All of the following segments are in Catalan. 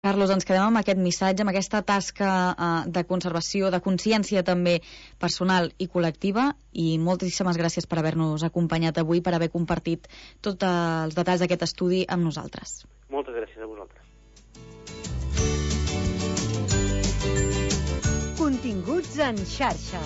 Carlos, ens quedem amb aquest missatge, amb aquesta tasca de conservació, de consciència també personal i col·lectiva, i moltíssimes gràcies per haver-nos acompanyat avui, per haver compartit tots els detalls d'aquest estudi amb nosaltres. Moltes gràcies a vosaltres. Continguts en xarxa.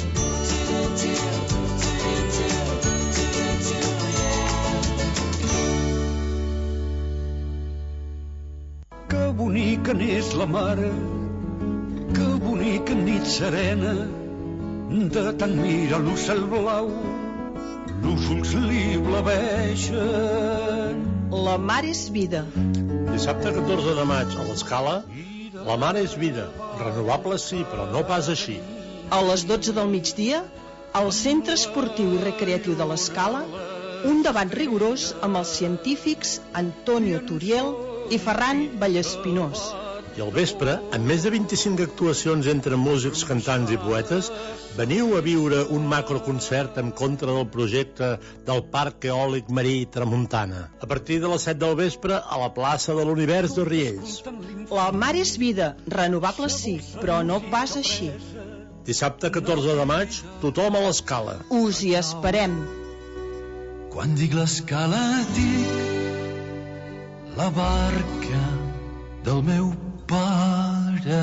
Que bonica n'és la mare, que bonica nit serena, de tant mirar l'ocel blau, l'us ulls li blaveixen. La mare és vida. Dissabte 14 de maig, a l'Escala, la mare és vida. Renovable sí, però no pas així. A les 12 del migdia, al Centre Esportiu i Recreatiu de l'Escala, un debat rigorós amb els científics Antonio Turiel i Ferran Vallespinós. I al vespre, amb més de 25 actuacions entre músics, cantants i poetes, veniu a viure un macroconcert en contra del projecte del Parc Eòlic Marí Tramuntana. A partir de les 7 del vespre, a la plaça de l'Univers de Riells. La mare és vida, renovable sí, però no pas així. Dissabte 14 de maig, tothom a l'Escala. Us hi esperem. Quan dic l'Escala, dic la barca del meu pare.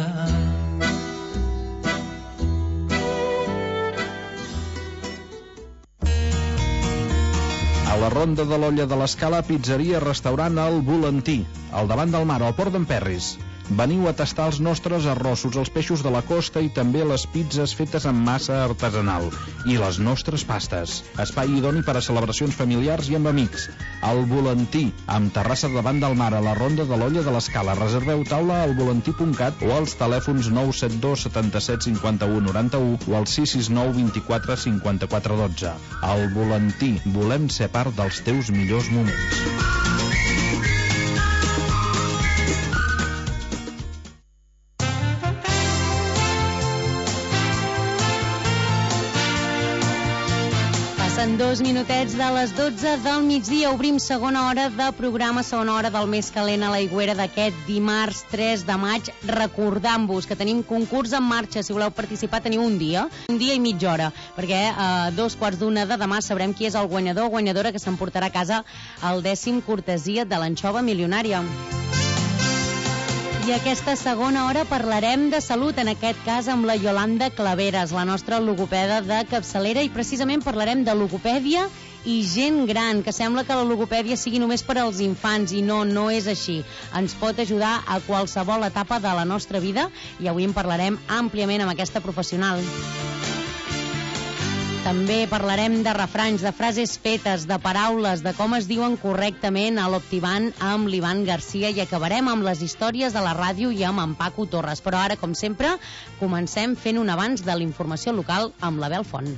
A la Ronda de l'Olla de l'Escala, pizzeria, restaurant El Volantí, al davant del mar, al Port d'en Perris. Veniu a tastar els nostres arrossos, els peixos de la costa i també les pizzas fetes amb massa artesanal. I les nostres pastes. Espai idoni per a celebracions familiars i amb amics. El Volantí, amb terrassa davant del mar, a la Ronda de l'Olla de l'Escala. Reserveu taula al volantí.cat o als telèfons 972 77 51 91 o al 669 24 54 12. El Volantí, volem ser part dels teus millors moments. En 2 minutets de les 12 del migdia obrim segona hora de programa, segona hora del més calent a l'Aigüera d'aquest dimarts 3 de maig, recordant-vos que tenim concurs en marxa. Si voleu participar teniu un dia i mitja hora, perquè a 2:15 de demà sabrem qui és el guanyador o guanyadora que s'emportarà a casa el 10è cortesia de l'anxova milionària. I aquesta segona hora parlarem de salut, en aquest cas amb la Yolanda Claveres, la nostra logopeda de capçalera, i precisament parlarem de logopèdia i gent gran, que sembla que la logopèdia sigui només per als infants, i no és així. Ens pot ajudar a qualsevol etapa de la nostra vida, i avui en parlarem àmpliament amb aquesta professional. També parlarem de refranys, de frases fetes, de paraules, de com es diuen correctament a l'Optivan amb l'Ivan Garcia, i acabarem amb les històries de la ràdio i amb en Paco Torres. Però ara, com sempre, comencem fent un avanç de la informació local amb la Bel Font.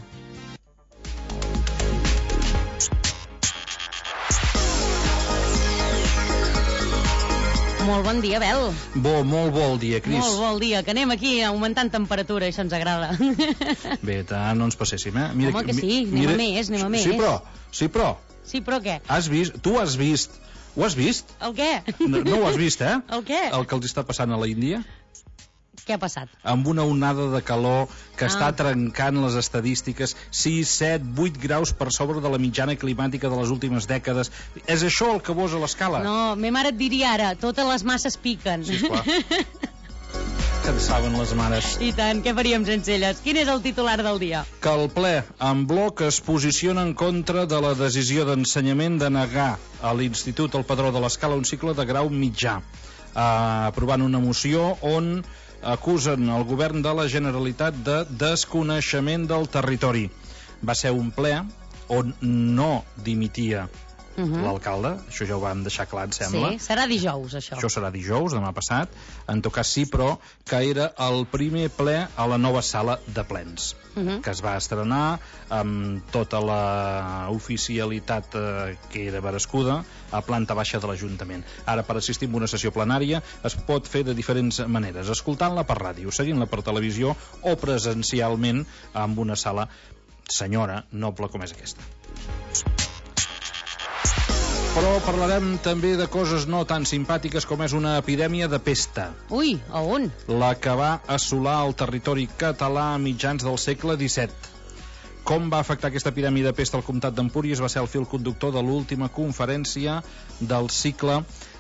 Molt bon dia, Bel. Molt bon dia, Cris. Molt bon dia, que anem aquí augmentant temperatura, això ens agrada. Bé, tant no ens passéssim, eh? Mira, home, que sí, anem a més. Sí, però... Sí, però què? Tu has vist... Ho has vist? El què? No ho has vist, eh? El què? El que els està passant a la Índia. Què ha passat? Amb una onada de calor que està trencant les estadístiques, 6, 7, 8 graus per sobre de la mitjana climàtica de les últimes dècades. És això el que vols a l'Escala? No, ma mare et diria ara, totes les masses piquen. Sí, esclar. Que en saben les mares. I tant, què faríem sense elles? Quin és el titular del dia? Que el ple en bloc es posiciona en contra de la decisió d'ensenyament de negar a l'Institut El Padró de l'Escala un cicle de grau mitjà, aprovant una moció on acusen el govern de la Generalitat de desconeixement del territori. Va ser un ple on no dimitia l'alcalde, això ja ho vam deixar clar, em sembla. Sí, serà dijous, això. Això serà dijous, demà passat. En tot cas sí, però que era el primer ple a la nova sala de plens, que es va estrenar amb tota la oficialitat que era merescuda a planta baixa de l'Ajuntament. Ara, per assistir a una sessió plenària es pot fer de diferents maneres, escoltant-la per ràdio, seguint-la per televisió o presencialment amb una sala senyora, noble com és aquesta. Però parlarem també de coses no tan simpàtiques com és una epidèmia de pesta. Ui, a on? La que va assolar el territori català a mitjans del segle XVII. Com va afectar aquesta epidèmia de pesta al comtat d'Empúries va ser el fil conductor de l'última conferència del cicle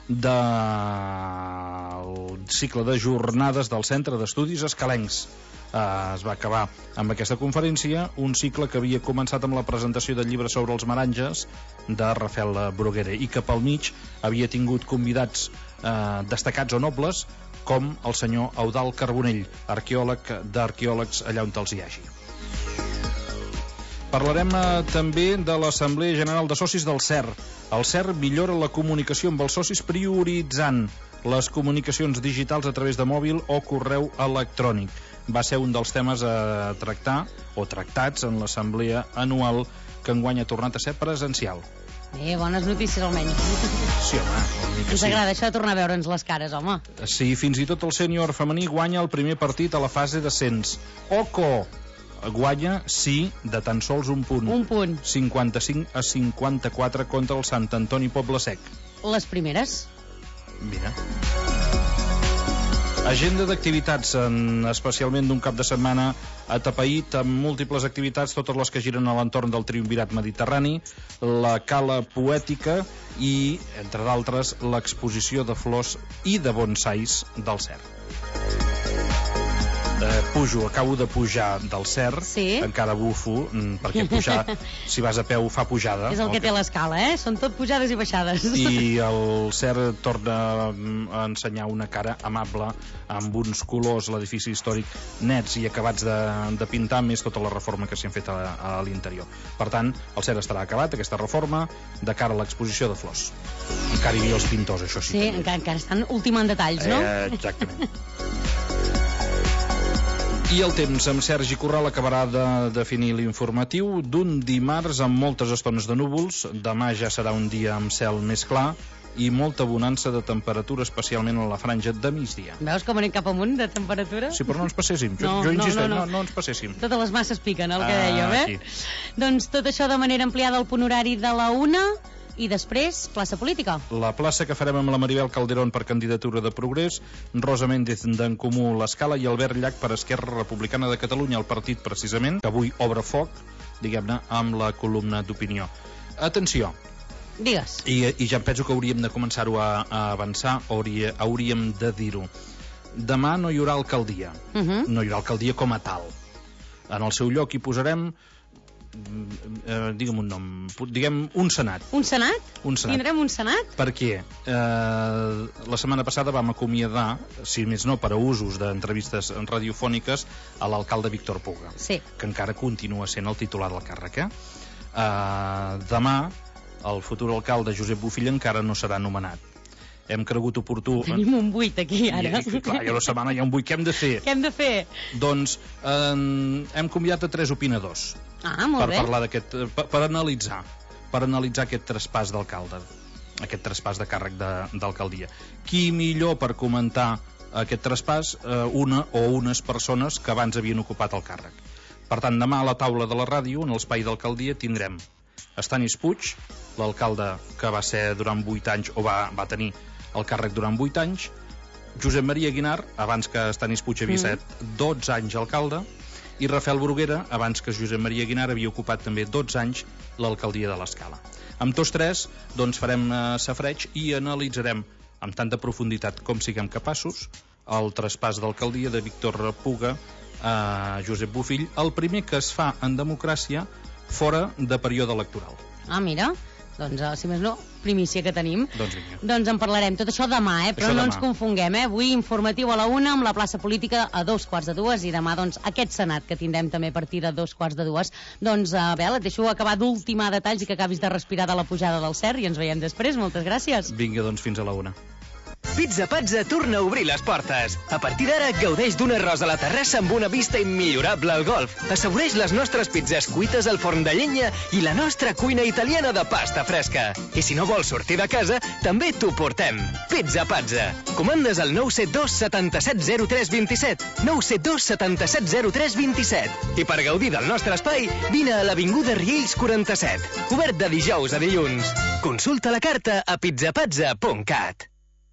de jornades del Centre d'Estudis Escalencs. Es va acabar amb aquesta conferència, un cicle que havia començat amb la presentació del llibre sobre els meranges de Rafael Bruguera i que pel mig havia tingut convidats destacats o nobles com el senyor Eudald Carbonell, arqueòleg d'arqueòlegs allà on els hi hagi. Parlarem també de l'Assemblea General de Socis del CER. El CER millora la comunicació amb els socis prioritzant les comunicacions digitals a través de mòbil o correu electrònic. Va ser un dels temes a tractar o tractats en l'assemblea anual que enguany ha tornat a ser presencial. Bé, bones notícies almenys. Sí, home, ens agrada això de tornar a veure'ns les cares, home. Sí, fins i tot el sènior femení guanya el primer partit a la fase d'ascens. Oco! Guanya, sí, de tan sols un punt. Un punt. 55-54 contra el Sant Antoni Poble Sec. Les primeres? Mira. Agenda d'activitats, especialment d'un cap de setmana atapeït amb múltiples activitats, totes les que giren a l'entorn del triumvirat mediterrani, la cala poètica i, entre d'altres, l'exposició de flors i de bonsais del CER. Acabo de pujar del CER, sí? Encara bufo, perquè pujar, si vas a peu, fa pujada. És el que té l'escala, Són tot pujades i baixades. I el CER torna a ensenyar una cara amable, amb uns colors, l'edifici històric nets i acabats de pintar, més tota la reforma que s'hi han fet a l'interior. Per tant, el CER estarà acabat, aquesta reforma, de cara a l'exposició de flors. Encara hi havia els pintors, això sí. Sí, encara estan ultimant detalls, no? Exactament. I el temps, amb Sergi Corral acabarà de definir l'informatiu d'un dimarts amb moltes estones de núvols. Demà ja serà un dia amb cel més clar i molta bonança de temperatura, especialment a la franja de migdia. Veus com anem cap amunt de temperatura? Sí, però no ens passéssim. Jo insisteixo, no ens passéssim. Totes les masses piquen, el que dèiem, Aquí. Doncs tot això de manera ampliada al punt horari de la 1. I després, plaça política. La plaça que farem amb la Maribel Calderón per candidatura de Progrés, Rosa Méndez d'en Comú l'Escala i Albert Llach per Esquerra Republicana de Catalunya, el partit precisament, que avui obre foc, diguem-ne, amb la columna d'opinió. Atenció. Digues. I ja penso que hauríem de començar-ho a avançar, hauríem de dir-ho. Demà no hi haurà alcaldia. No hi haurà alcaldia com a tal. En el seu lloc hi posarem... digue'm un nom, diguem un senat. Un senat? Un senat. Tindrem un senat? Per què? La setmana passada vam acomiadar, si més no per a usos d'entrevistes radiofòniques, a l'alcalde Víctor Puga, sí, que encara continua sent el titular del càrrec. Demà el futur alcalde Josep Bofill encara no serà nomenat. Hem cregut oportú... Tenim un buit aquí, ara. Clar, i a la setmana hi ha un buit. Què hem de fer? Què hem de fer? Doncs hem convidat a 3 opinadors. Molt per bé. parlar d'aquest... Per analitzar aquest traspàs d'alcalde, aquest traspàs de càrrec d'alcaldia. Qui millor per comentar aquest traspàs? Una o unes persones que abans havien ocupat el càrrec. Per tant, demà a la taula de la ràdio, en l'espai d'alcaldia, tindrem Estanis Puig, l'alcalde que va ser durant 8 anys, o va tenir el càrrec durant 8 anys, Josep Maria Guinar, abans que Estanis Puig havia estat 12 anys alcalde, i Rafael Bruguera, abans que Josep Maria Guinar havia ocupat també 12 anys l'alcaldia de l'Escala. Amb tots tres, doncs farem safreig i analitzarem amb tanta profunditat com siguem capaços el traspàs d'alcaldia de Víctor Puga a Josep Bofill, el primer que es fa en democràcia fora de període electoral. Mira, doncs, si més no, primícia que tenim. Doncs vinga. Doncs en parlarem. Tot això demà, però això no demà. ens confonguem, Avui informatiu a la 1, amb la plaça política a 2:45, i demà, doncs, aquest senat que tindrem també a partir de 2:45. Doncs, Abel, et deixo acabar d'ultimar detalls i que acabis de respirar de la pujada del CER i ens veiem després. Moltes gràcies. Vinga, doncs, fins a la 1. Pizza Pazza torna a obrir les portes. A partir d'ara, gaudeix d'un arròs a la terrassa amb una vista immillorable al golf. Assaboreix les nostres pizzas cuites al forn de llenya i la nostra cuina italiana de pasta fresca. I si no vols sortir de casa, també t'ho portem. Pizza Pazza. Comandes al 972 77 03 27. 972 77 03 27. I per gaudir del nostre espai, vine a l'Avinguda Riells 47. Obert de dijous a dilluns. Consulta la carta a pizzapazza.cat.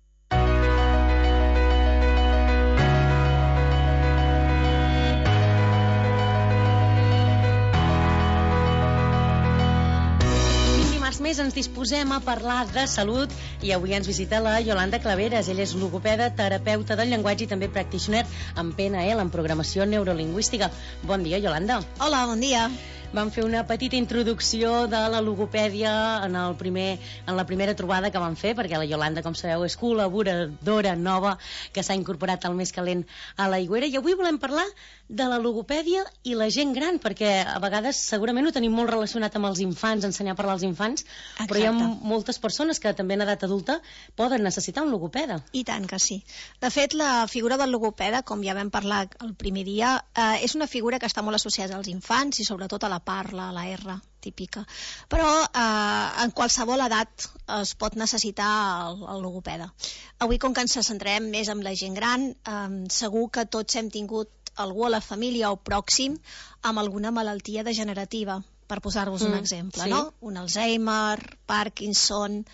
Més ens disposem a parlar de salut i avui ens visita la Yolanda Claveres. Ella és logopeda, terapeuta del llenguatge i també practitioner en PNL, en programació neurolingüística. Bon dia, Yolanda. Hola, bon dia. Vam fer una petita introducció de la logopèdia en la primera trobada que vam fer, perquè la Yolanda, com sabeu, és col·laboradora nova que s'ha incorporat al Més Calent a l'Aigüera, i avui volem parlar de la logopèdia i la gent gran, perquè a vegades segurament ho tenim molt relacionat amb els infants, ensenyar a parlar als infants. Exacte. Però hi ha moltes persones que també en edat adulta poden necessitar un logopeda. I tant que sí. De fet, la figura del logopeda, com ja vam parlar el primer dia, és una figura que està molt associada als infants i sobretot a la parla, a la R típica. Però en qualsevol edat es pot necessitar el logopeda. Avui, com que ens centrem més en la gent gran, segur que tots hem tingut algú a la família o pròxim amb alguna malaltia degenerativa, per posar-vos un exemple, sí. No? Un Alzheimer, Parkinson,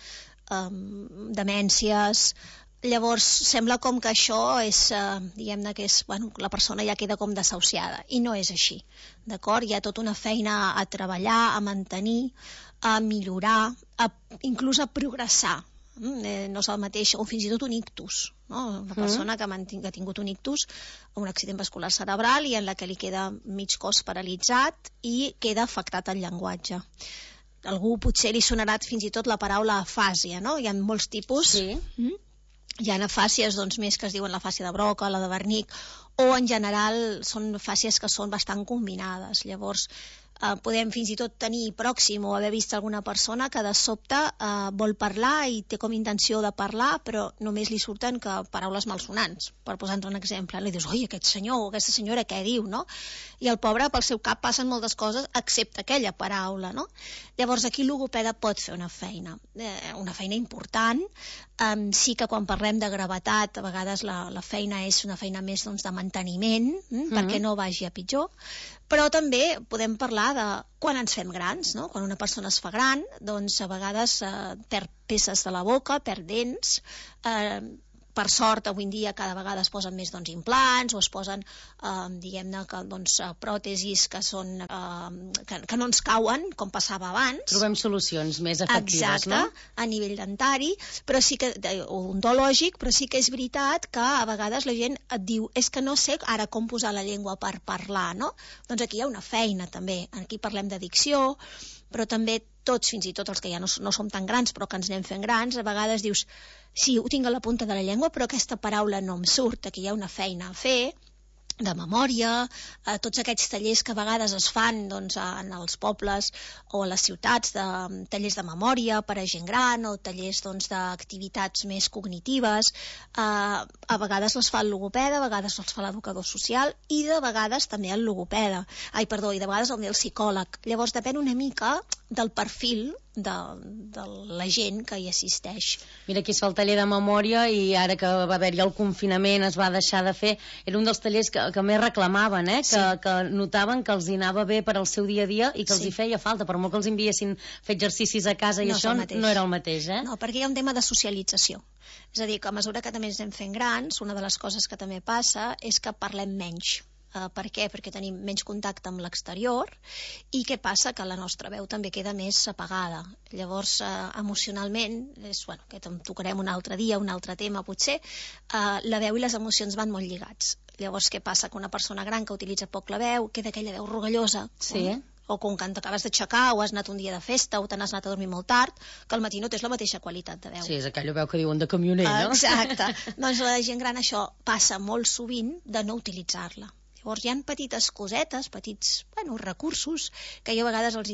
demències. Llavors, sembla com que això és, diguem-ne que és, bueno, la persona ja queda com desahuciada, i no és així, d'acord? Hi ha tota una feina a treballar, a mantenir, a millorar, inclús a progressar. No és el mateix, o fins i tot un ictus, no? Una persona que ha tingut un ictus, un accident vascular cerebral, i en la que li queda mig cos paralitzat i queda afectat el llenguatge. Algú potser li sonarà fins i tot la paraula afàsia, no? Hi ha molts tipus. Sí. Hi ha afàsies més que es diuen la fàsia de Broca, la de Wernicke, o en general són fàsies que són bastant combinades. Llavors podem fins i tot tenir pròxim o haver vist alguna persona que de sobte vol parlar i té com intenció de parlar, però només li surten que paraules malsonants, per posar-nos un exemple. Li dius, oi, aquest senyor o aquesta senyora què diu, no? I el pobre, pel seu cap passen moltes coses excepte aquella paraula, no? Llavors aquí el logopeda pot fer una feina important. Sí que quan parlem de gravetat, a vegades la feina és una feina més de manteniment, perquè no vagi a pitjor, però també podem parlar de quan ens fem grans, no? Quan una persona es fa gran, doncs a vegades perd peces de la boca, perd dents, per sort, avui en dia cada vegada es posen més implants o es posen, diguem-ne, pròtesis que no ens cauen, com passava abans. Trobem solucions més efectives, exacte, no? A nivell dentari, però sí que, odontològic, però sí que és veritat que a vegades la gent et diu, és que no sé ara com posar la llengua per parlar, no? Doncs aquí hi ha una feina també, aquí parlem de dicció, però també tots, fins i tot els que ja no som tan grans però que ens anem fent grans, a vegades dius, sí, ho tinc a la punta de la llengua, però aquesta paraula no em surt. Aquí hi ha una feina a fer, de memòria, tots aquests tallers que a vegades es fan en els pobles o a les ciutats, tallers de memòria per a gent gran o tallers d'activitats més cognitives, a vegades les fa el logopeda, a vegades els fa l'educador social i de vegades també el logopeda, i de vegades el psicòleg. Llavors depèn una mica del perfil de la gent que hi assisteix. Mira, aquí es fa el taller de memòria i ara que va haver-hi el confinament es va deixar de fer, era un dels tallers que més reclamaven, sí. que notaven que els hi anava bé per al seu dia a dia i que els hi feia falta, per molt que els enviessin fer exercicis a casa i això no era el mateix, No, perquè hi ha un tema de socialització. És a dir, que a mesura que també ens anem fent grans, una de les coses que també passa és que parlem menys. Per què? Perquè tenim menys contacte amb l'exterior i què passa? Que la nostra veu també queda més apagada. Llavors, emocionalment, que en tocarem un altre dia, un altre tema potser, la veu i les emocions van molt lligats. Llavors, què passa? Que una persona gran que utilitza poc la veu queda aquella veu rogallosa. Sí. O com quan t'acabes d'aixecar o has anat un dia de festa o t'has anat a dormir molt tard, que al matí no tens la mateixa qualitat de veu. Sí, és aquella veu que diuen de camioner, no? Exacte. Doncs la gent gran això passa molt sovint de no utilitzar-la. Llavors hi ha petites cosetes, petits recursos, que jo a vegades els dic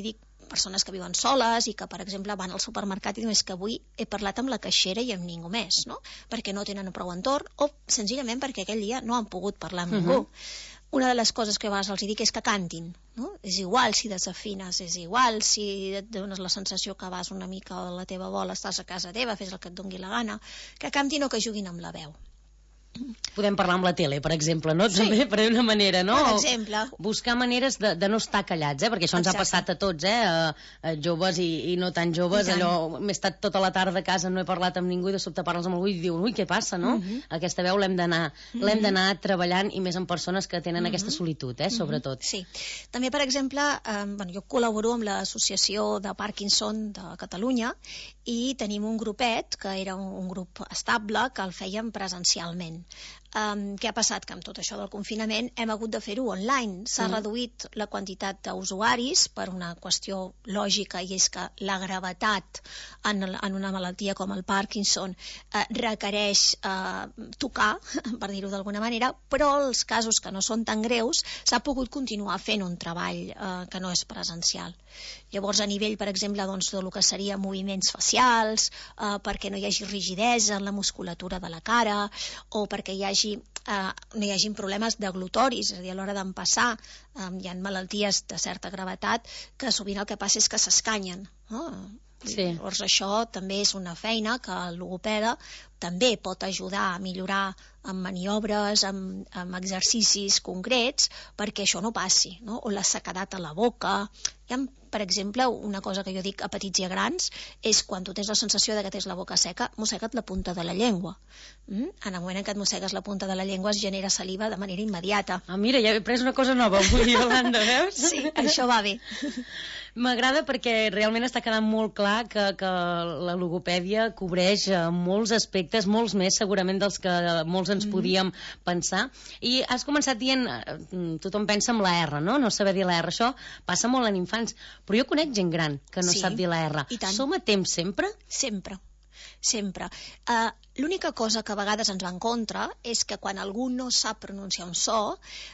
persones que viuen soles i que, per exemple, van al supermercat i diuen que avui he parlat amb la caixera i amb ningú més, no? Perquè no tenen prou entorn o senzillament perquè aquell dia no han pogut parlar amb ningú. Una de les coses que a vegades els dic és que cantin, no? És igual si desafines, és igual si et dones la sensació que vas una mica a la teva bola, estàs a casa teva, fes el que et doni la gana, que cantin o que juguin amb la veu. Podem parlar amb la tele, per exemple, no? Sí. També, per una manera, no? Per exemple. Buscar maneres de no estar callats, perquè això ens ha passat a tots, a joves i no tan joves, allò, m'he estat tota la tarda a casa, no he parlat amb ningú i de sobte parles amb algú i diuen, ui, què passa, no? Aquesta veu l'hem d'anar treballant i més en persones que tenen aquesta solitud, sobretot. Sí. També, per exemple, jo col·laboro amb l'Associació de Parkinson de Catalunya i tenim un grupet, que era un grup estable, que el fèiem presencialment. Què ha passat? Que amb tot això del confinament hem hagut de fer-ho online. S'ha reduït la quantitat d'usuaris per una qüestió lògica, i és que la gravetat en una malaltia com el Parkinson requereix tocar, per dir-ho d'alguna manera, però els casos que no són tan greus s'ha pogut continuar fent un treball que no és presencial. Llavors, a nivell, per exemple, del que seria moviments facials, perquè no hi hagi rigidesa en la musculatura de la cara, o perquè no hi hagin problemes deglutoris, és a dir, a l'hora d'empassar hi ha malalties de certa gravetat que sovint el que passa és que s'escanyen, no? Sí. Llavors això també és una feina que el logopeda també pot ajudar a millorar amb maniobres, amb exercicis concrets, perquè això no passi, no? O la sequedat a la boca. Hi ha, per exemple, una cosa que jo dic a petits i a grans, és quan tu tens la sensació de que tens la boca seca, mossega't la punta de la llengua. En el moment en què et mossegues la punta de la llengua es genera saliva de manera immediata. Ah, mira, ja he pres una cosa nova avui, Iolanda, veus? Sí, això va bé. M'agrada perquè realment està quedant molt clar que la logopèdia cobreix molts aspectes, molts més segurament dels que molts ens podíem pensar. I has començat dient, tothom pensa en la R, no? No saber dir la R. Això passa molt en infants, però jo conec gent gran que no sap dir la R. Som a temps sempre? Sempre. L'única cosa que a vegades ens va en contra és que quan algú no sap pronunciar un so,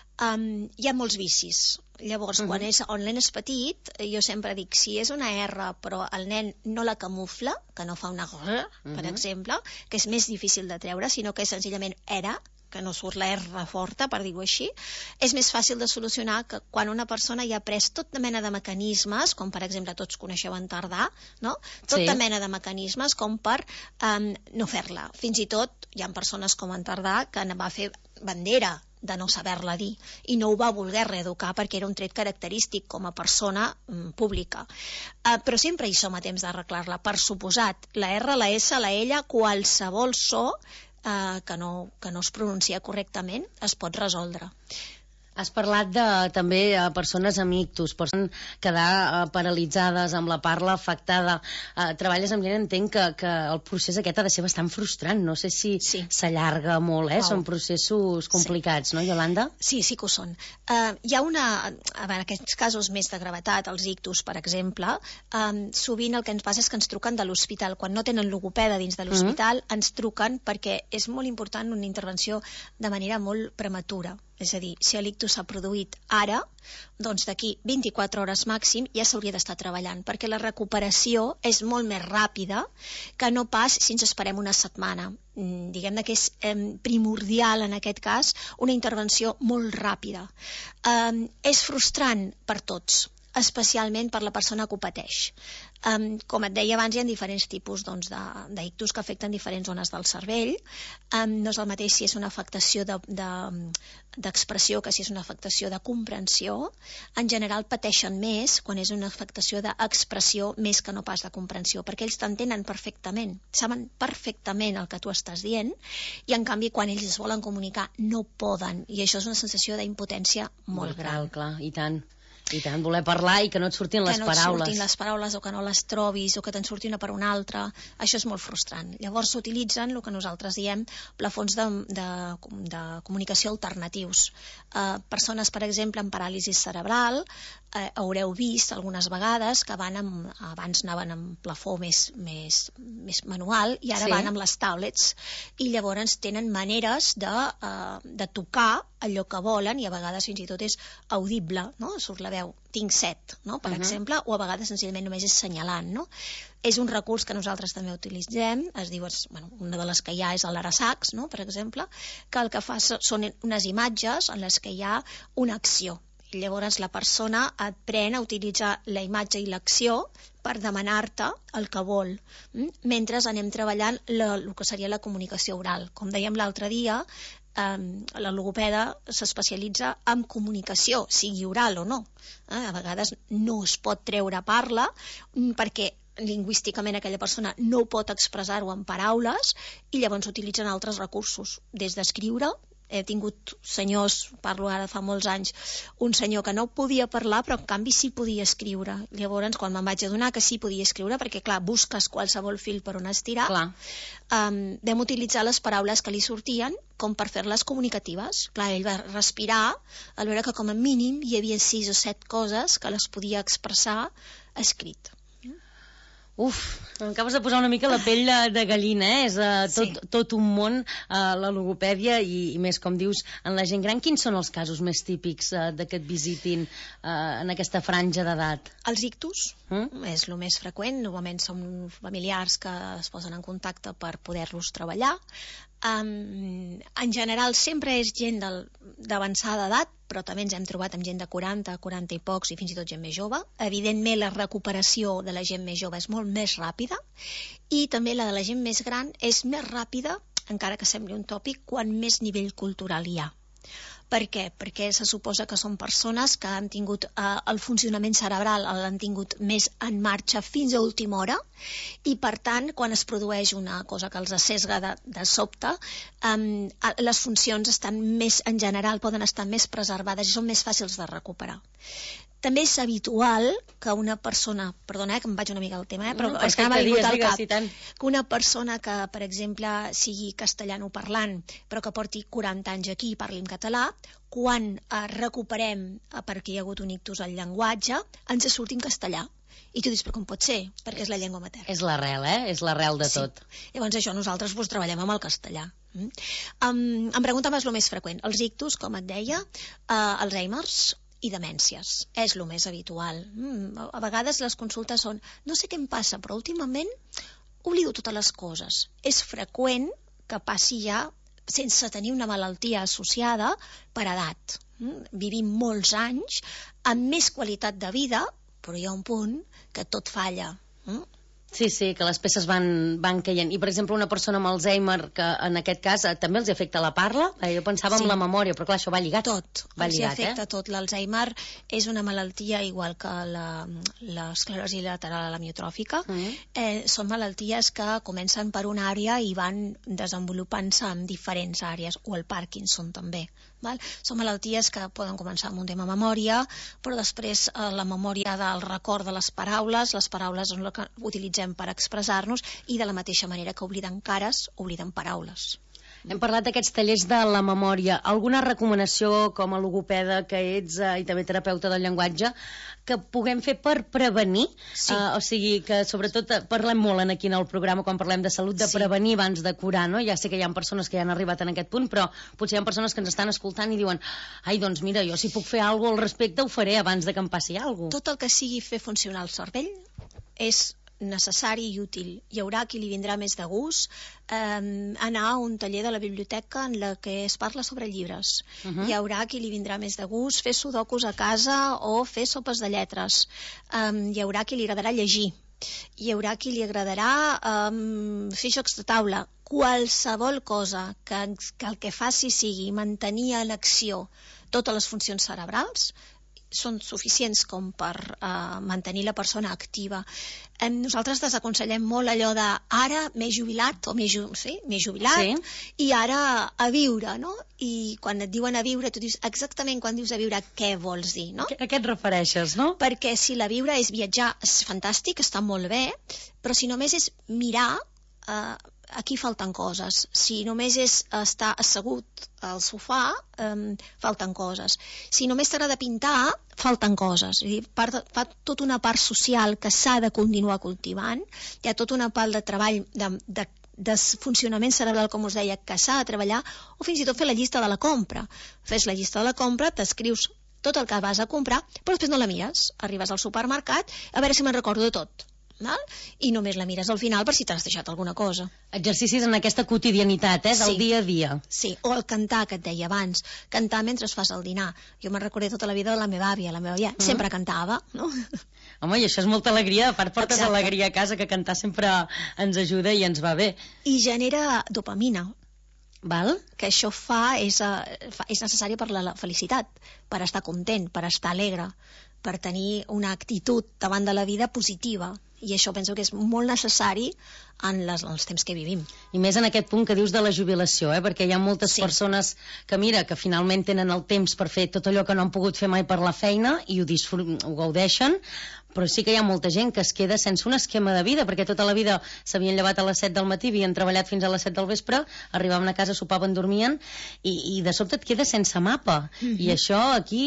hi ha molts vicis. Llavors, quan el nen és petit, jo sempre dic, si és una R però el nen no la camufla, que no fa una R, per exemple, que és més difícil de treure, sinó que és senzillament era, que no surt la R forta, per dir-ho així, és més fàcil de solucionar que quan una persona ja ha pres tota mena de mecanismes, com per exemple tots coneixeu en Tardà, no? Tota mena de mecanismes com per no fer-la. Fins i tot hi ha persones com en Tardà que va fer bandera de no saber-la dir i no ho va voler reeducar perquè era un tret característic com a persona pública. Però sempre hi som a temps d'arreglar-la. Per suposat, la R, la S, la L, qualsevol so que no es pronuncia correctament es pot resoldre. Has parlat també de persones amb ictus, persones quedar paralitzades amb la parla afectada. Treballes amb gent, entenc que el procés aquest ha de ser bastant frustrant. No sé si s'allarga molt, són processos complicats, no, Iolanda? Sí que ho són. Hi ha en aquests casos més de gravetat, els ictus, per exemple, sovint el que ens passa és que ens truquen de l'hospital. Quan no tenen logopeda dins de l'hospital, ens truquen perquè és molt important una intervenció de manera molt prematura. És a dir, si l'ictus s'ha produït ara, doncs d'aquí 24 hores màxim ja s'hauria d'estar treballant, perquè la recuperació és molt més ràpida que no pas si ens esperem una setmana. Diguem-ne que és primordial en aquest cas una intervenció molt ràpida. És frustrant per tots, especialment per la persona que ho pateix. Com et deia abans, hi ha diferents tipus d'ictus que afecten diferents zones del cervell. No és el mateix si és una afectació d'expressió que si és una afectació de comprensió. En general pateixen més quan és una afectació d'expressió més que no pas de comprensió, perquè ells t'entenen perfectament, saben perfectament el que tu estàs dient, i en canvi quan ells es volen comunicar no poden, i això és una sensació d'impotència molt gran. Clar, i tant. I tant, voler parlar i que no et surtin les paraules. Que no et surtin les paraules o que no les trobis o que te'n surti una per una altra. Això és molt frustrant. Llavors s'utilitzen el que nosaltres diem plafons de comunicació alternatius. Persones, per exemple, amb paràlisi cerebral, haureu vist algunes vegades que abans anaven amb plafó més manual i ara van amb les tablets i llavors tenen maneres de tocar allò que volen, i a vegades fins i tot és audible, no? Surt la veu, tinc set, no? Per exemple, o a vegades senzillament només és senyalant, no? És un recurs que nosaltres també utilitzem, es diu, una de les que hi ha és l'Arasacs, no? Per exemple, que el que fa són unes imatges en les que hi ha una acció. I llavors la persona aprèn a utilitzar la imatge i l'acció per demanar-te el que vol, mentre anem treballant el que seria la comunicació oral. Com dèiem l'altre dia, la logopeda s'especialitza en comunicació, sigui oral o no. A vegades no es pot treure parla perquè lingüísticament aquella persona no pot expressar-ho en paraules, i llavors utilitzen altres recursos, des d'escriure. He tingut senyors, parlo ara fa molts anys, un senyor que no podia parlar però en canvi sí podia escriure. Llavors quan me'n vaig adonar que sí podia escriure, perquè clar, busques qualsevol fil per on estirar, vam utilitzar les paraules que li sortien com per fer-les comunicatives. Clar, ell va respirar al veure que com a mínim hi havia 6 o 7 coses que les podia expressar escrit. Uf, m'acabes de posar una mica la pell de gallina, És tot un món, la logopèdia, i més, com dius, en la gent gran. Quins són els casos més típics que et visitin en aquesta franja d'edat? Els ictus és el més freqüent. Normalment són familiars que es posen en contacte per poder-los treballar. En general sempre és gent d'avançada edat, però també ens hem trobat amb gent de 40, 40 i pocs, i fins i tot gent més jove. Evidentment la recuperació de la gent més jove és molt més ràpida, i també la de la gent més gran és més ràpida, encara que sembli un tòpic, quan més nivell cultural hi ha. Per què? Perquè se suposa que són persones que han tingut el funcionament cerebral, l'han tingut més en marxa fins a última hora, i per tant, quan es produeix una cosa que els assesga de sobte, les funcions estan més, en general, poden estar més preservades i són més fàcils de recuperar. També és habitual que una persona, perdona que em vaig una mica al tema, però és que m'ha vingut al cap, que una persona que, per exemple, sigui castellanoparlant, però que porti 40 anys aquí i parli en català, quan recuperem, perquè hi ha hagut un ictus al llenguatge, ens surt en castellà. I tu dius, però com pot ser? Perquè és la llengua materna. És l'arrel, És l'arrel de tot. Llavors això nosaltres treballem amb el castellà. Em preguntaves el més freqüent. Els ictus, com et deia, Alzheimer's i demències. És el més habitual. A vegades les consultes són, no sé què em passa, però últimament oblido totes les coses. És freqüent que passi ja sense tenir una malaltia associada per edat. Vivim molts anys amb més qualitat de vida, però hi ha un punt que tot falla. Sí, que les peces van caient. I, per exemple, una persona amb Alzheimer, que en aquest cas també els afecta la parla, jo pensava en la memòria, però clar, això va lligat. Tot, els afecta tot. L'Alzheimer és una malaltia igual que l'esclerosi lateral amiotròfica. Són malalties que comencen per una àrea i van desenvolupant-se en diferents àrees, o el Parkinson també. Són malalties que poden començar amb un tema memòria, però després la memòria del record de les paraules són el que utilitzem per expressar-nos, i de la mateixa manera que obliden cares, obliden paraules. Hem parlat d'aquests tallers de la memòria. Alguna recomanació com a logopeda que ets i també terapeuta del llenguatge que puguem fer per prevenir? O sigui, que sobretot parlem molt aquí en el programa quan parlem de salut, de prevenir abans de curar, no? Ja sé que hi ha persones que ja han arribat en aquest punt, però potser hi ha persones que ens estan escoltant i diuen, ai, doncs mira, jo si puc fer alguna cosa al respecte ho faré abans de que em passi alguna cosa. Tot el que sigui fer funcionar el cervell és necessari i útil. Hi haurà qui li vindrà més de gust anar a un taller de la biblioteca en la que es parla sobre llibres. Hi haurà qui li vindrà més de gust fer sudokus a casa o fer sopes de lletres. Hi haurà qui li agradarà llegir. Hi haurà qui li agradarà fer jocs de taula. Qualsevol cosa que el que faci sigui mantenir en acció totes les funcions cerebrals són suficients com per mantenir la persona activa. Nosaltres desaconsellem molt allò de ara m'he jubilat, o m'he jubilat, i ara a viure, no? I quan et diuen a viure, tu dius exactament quan dius a viure què vols dir, no? A què et refereixes, no? Perquè si la viure és viatjar, és fantàstic, està molt bé, però si només és mirar, aquí falten coses. Si només és estar assegut al sofà, falten coses. Si només t'agrada pintar, falten coses. Fa tota una part social que s'ha de continuar cultivant. Hi ha tota una part de treball de desfuncionament cerebral, com us deia, caçar, treballar, o fins i tot fer la llista de la compra. Fes la llista de la compra, t'escrius tot el que vas a comprar, però després no la mires. Arribes al supermercat, a veure si me'n recordo de tot. Val? I només la mires al final per si t'has deixat alguna cosa. Exercicis en aquesta quotidianitat, del dia a dia. Sí, o el cantar, que et deia abans. Cantar mentre fas el dinar. Jo me'n recordo tota la vida de la meva àvia. La meva àvia sempre cantava, no? Home, i això és molta alegria. A part, portes alegria a casa, que cantar sempre ens ajuda i ens va bé. I genera dopamina. Val? Que això és necessari per la felicitat, per estar content, per estar alegre, per tenir una actitud davant de la vida positiva. I això penso que és molt necessari en els temps que vivim. I més en aquest punt que dius de la jubilació, perquè hi ha moltes persones que, mira, que finalment tenen el temps per fer tot allò que no han pogut fer mai per la feina i ho gaudeixen, però sí que hi ha molta gent que es queda sense un esquema de vida, perquè tota la vida s'havien llevat a les 7 del matí, havien treballat fins a les 7 del vespre, arribaven a casa, sopaven, dormien, i de sobte et quedes sense mapa. I això aquí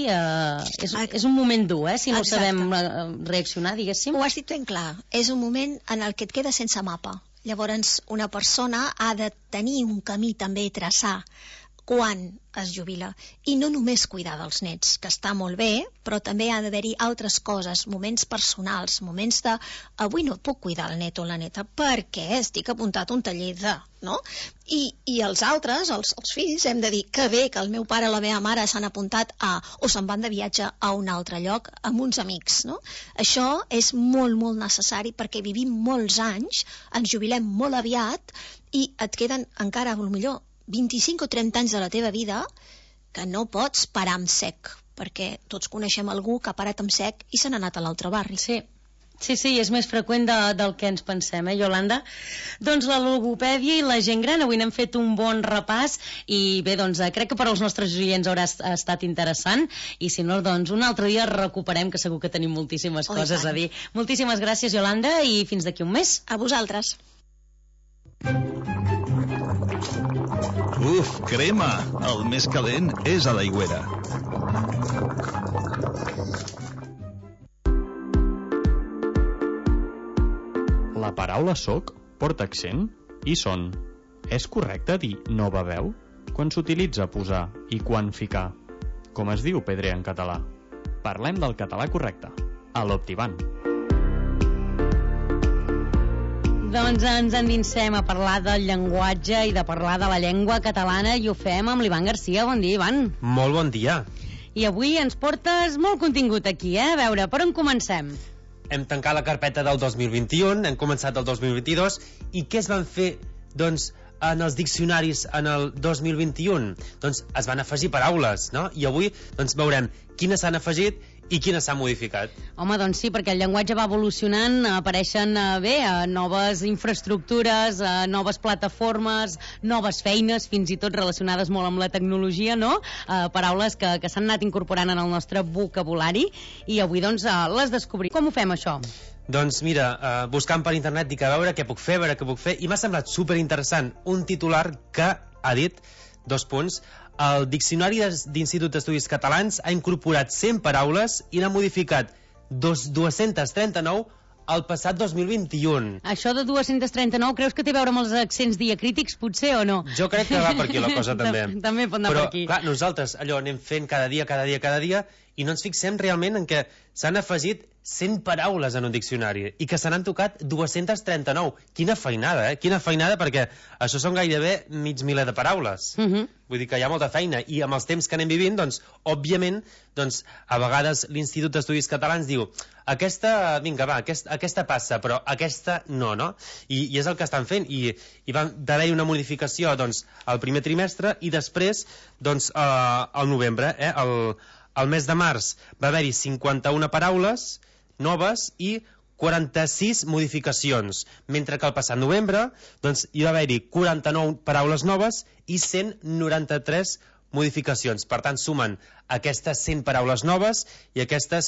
és un moment dur, si no sabem reaccionar, diguéssim. Ho has dit ben clar. És un moment en el que et quedes sense mapa. Llavors, una persona ha de tenir un camí també a traçar quan es jubila. I no només cuidar dels nets, que està molt bé, però també ha d'haver-hi altres coses, moments personals, moments de avui no puc cuidar el net o la neta perquè estic apuntat a un taller de... no? I els altres, els fills, hem de dir que bé que el meu pare o la meva mare s'han apuntat o se'n van de viatge a un altre lloc amb uns amics, no? Això és molt, molt necessari perquè vivim molts anys, ens jubilem molt aviat i et queden encara, potser, 25 o 30 anys de la teva vida que no pots parar amb sec, perquè tots coneixem algú que ha parat amb sec i se n'ha anat a l'altre barri. Sí, és més freqüent del que ens pensem, Iolanda? Doncs la logopèdia i la gent gran, avui n'hem fet un bon repàs i bé, doncs crec que per als nostres oients haurà estat interessant i si no, doncs un altre dia recuperem, que segur que tenim moltíssimes coses a dir. Moltíssimes gràcies, Iolanda, i fins d'aquí un mes. A vosaltres. Uf, crema! El més calent és a l'Aigüera. La paraula soc porta accent i son. És correcte dir nova veu quan s'utilitza posar i quan ficar? Com es diu pedrer en català? Parlem del català correcte, a l'Optiban. Doncs ens endinsem a parlar del llenguatge i de parlar de la llengua catalana i ho fem amb l'Ivan Garcia. Bon dia, Ivan. Molt bon dia. I avui ens portes molt contingut aquí, A veure, per on comencem? Hem tancat la carpeta del 2021, hem començat el 2022, i què es van fer, doncs, en els diccionaris en el 2021? Doncs es van afegir paraules, no? I avui, doncs, veurem quines s'han afegit i quines s'han modificat. Home, doncs sí, perquè el llenguatge va evolucionant, apareixen noves infraestructures, noves plataformes, noves feines, fins i tot relacionades molt amb la tecnologia, no? Paraules que s'han anat incorporant en el nostre vocabulari i avui doncs les descobrim. Com ho fem, això? Doncs mira, buscant per internet dic a veure què puc fer, i m'ha semblat superinteressant un titular que ha dit, 2 punts, el Diccionari d'Institut d'Estudis Catalans ha incorporat 100 paraules i n'ha modificat 239 el passat 2021. Això de 239 creus que té a veure amb els accents diacrítics, potser, o no? Jo crec que va per aquí la cosa, també. També pot anar per aquí. Però, clar, nosaltres allò anem fent cada dia, i no ens fixem realment en què s'han afegit 100 paraules en un diccionari i que se n'han tocat 239. Quina feinada, Quina feinada, perquè això són gairebé mig miler de paraules. Vull dir que hi ha molta feina i amb els temps que anem vivint, doncs, òbviament, doncs, a vegades l'Institut d'Estudis Catalans diu aquesta, vinga, va, aquesta passa, però aquesta no? I és el que estan fent i va d'haver-hi una modificació, doncs, al primer trimestre i després, doncs, al novembre, al mes de març va haver-hi 51 paraules noves i 46 modificacions, mentre que el passat novembre doncs, hi va haver-hi 49 paraules noves i 193 modificacions. Per tant, sumen aquestes 100 paraules noves i aquestes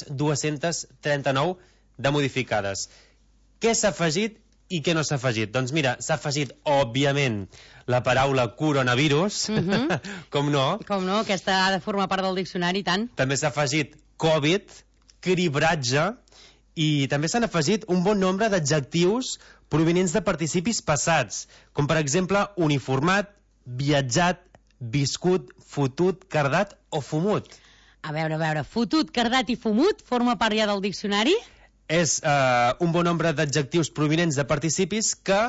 239 de modificades. Què s'ha afegit i què no s'ha afegit? Doncs mira, s'ha afegit, òbviament, la paraula coronavirus, com no. Com no, aquesta ha de formar part del diccionari, tant. També s'ha afegit Covid, cribratge, i també s'han afegit un bon nombre d'adjectius provinents de participis passats, com per exemple uniformat, viatjat, viscut, fotut, cardat o fumut. A veure, fotut, cardat i fumut forma part ja del diccionari? És un bon nombre d'adjectius provinents de participis que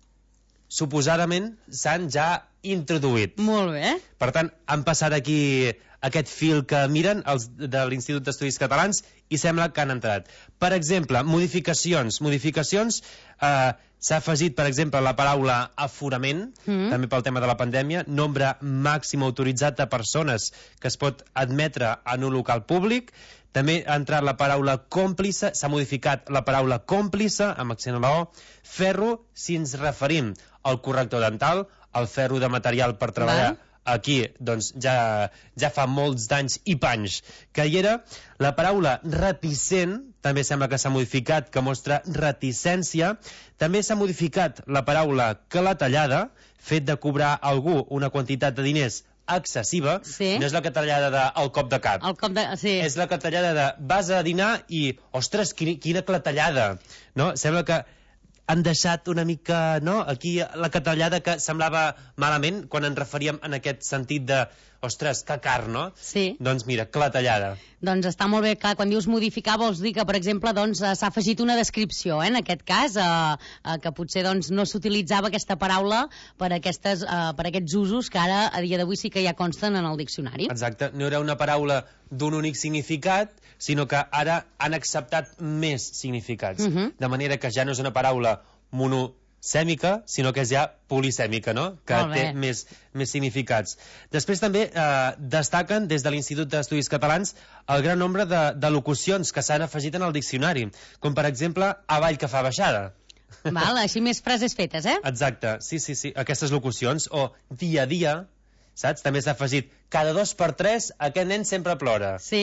suposadament s'han ja introduït. Molt bé. Per tant, han passat aquí aquest fil que miren els de l'Institut d'Estudis Catalans i sembla que han entrat. Per exemple, modificacions. Modificacions, s'ha afegit, per exemple, la paraula aforament, també pel tema de la pandèmia, nombre màxim autoritzat de persones que es pot admetre en un local públic. També ha entrat la paraula còmplice, s'ha modificat la paraula còmplice, amb accent a la O. Ferro, si ens referim al corrector dental, el ferro de material per treballar. Aquí, doncs, ja fa molts d'anys i panys que hi era. La paraula reticent també sembla que s'ha modificat, que mostra reticència. També s'ha modificat la paraula clatellada, fet de cobrar a algú una quantitat de diners excessiva. Sí. No és la clatellada del cop de cap. Sí. És la clatellada de vas a dinar i, ostres, quina clatellada. No? Sembla que han deixat una mica, no?, aquí la clatellada que semblava malament quan ens referíem en aquest sentit de, ostres, que car, no? Sí. Doncs mira, clatellada. Doncs està molt bé, clar, quan dius modificar vols dir que, per exemple, doncs, s'ha afegit una descripció, en aquest cas, que potser doncs, no s'utilitzava aquesta paraula per aquests usos que ara, a dia d'avui, sí que ja consten en el diccionari. Exacte, no era una paraula d'un únic significat, sinó que ara han acceptat més significats. De manera que ja no és una paraula monosèmica, sinó que és ja polisèmica, no? Que té més significats. Després també destaquen des de l'Institut d'Estudis Catalans el gran nombre de locucions que s'han afegit en el diccionari, com per exemple avall que fa baixada. Val, així més frases fetes, eh? Exacte, sí, aquestes locucions, o dia a dia, saps? També s'ha afegit cada 2 per 3 aquest nen sempre plora. Sí.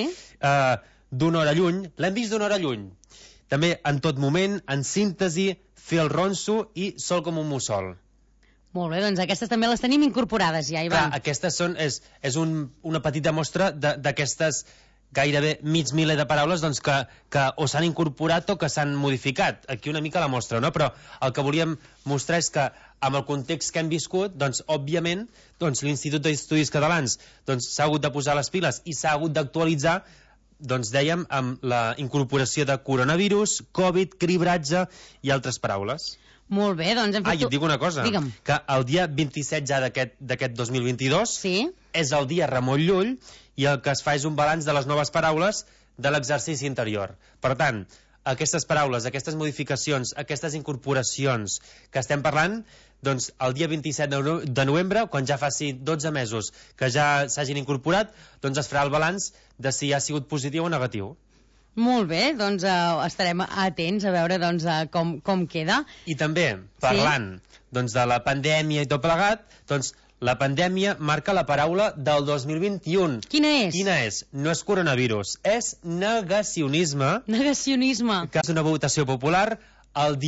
D'una hora lluny, l'hem vist d'una hora lluny. També en tot moment, en síntesi, fer el ronso i sol com un mussol. Molt bé, doncs aquestes també les tenim incorporades ja, Ivan. Clar, aquestes és una petita mostra d'aquestes gairebé mig miler de paraules doncs, que o s'han incorporat o que s'han modificat. Aquí una mica la mostra, no? Però el que volíem mostrar és que amb el context que hem viscut, doncs, òbviament, doncs, l'Institut d'Estudis Catalans s'ha hagut de posar les piles i s'ha hagut d'actualitzar, doncs dèiem, amb la incorporació de coronavirus, Covid, cribratge i altres paraules. Molt bé, doncs hem fet... I et dic una cosa, Digue'm. que el dia 27 ja d'aquest 2022 és el dia Ramon Llull i el que es fa és un balanç de les noves paraules de l'exercici interior. Per tant, aquestes paraules, aquestes modificacions, aquestes incorporacions que estem parlant, doncs el dia 27 de novembre, quan ja faci 12 mesos que ja s'hagin incorporat, doncs es farà el balanç de si ha sigut positiu o negatiu. Molt bé, doncs estarem atents a veure doncs, com queda. I també, parlant doncs, de la pandèmia i tot plegat, doncs la pandèmia marca la paraula del 2021. Quina és? Quina és? No és coronavirus, és negacionisme. Negacionisme. Que és una votació popular. El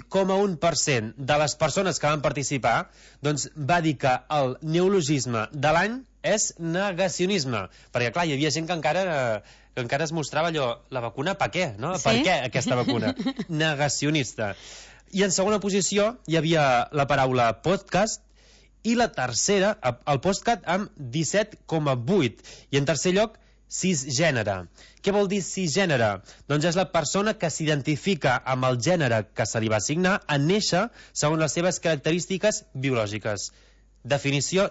18,1% de les persones que van participar doncs, va dir que el neologisme de l'any és negacionisme. Perquè, clar, hi havia gent que encara es mostrava allò, la vacuna per què? No? Sí? Per què aquesta vacuna? Negacionista. I en segona posició hi havia la paraula podcast i la tercera, el podcast, amb 17,8. I en tercer lloc, cisgènere. Què vol dir cisgènere? Doncs és la persona que s'identifica amb el gènere que se li va assignar en néixer segons les seves característiques biològiques. Definició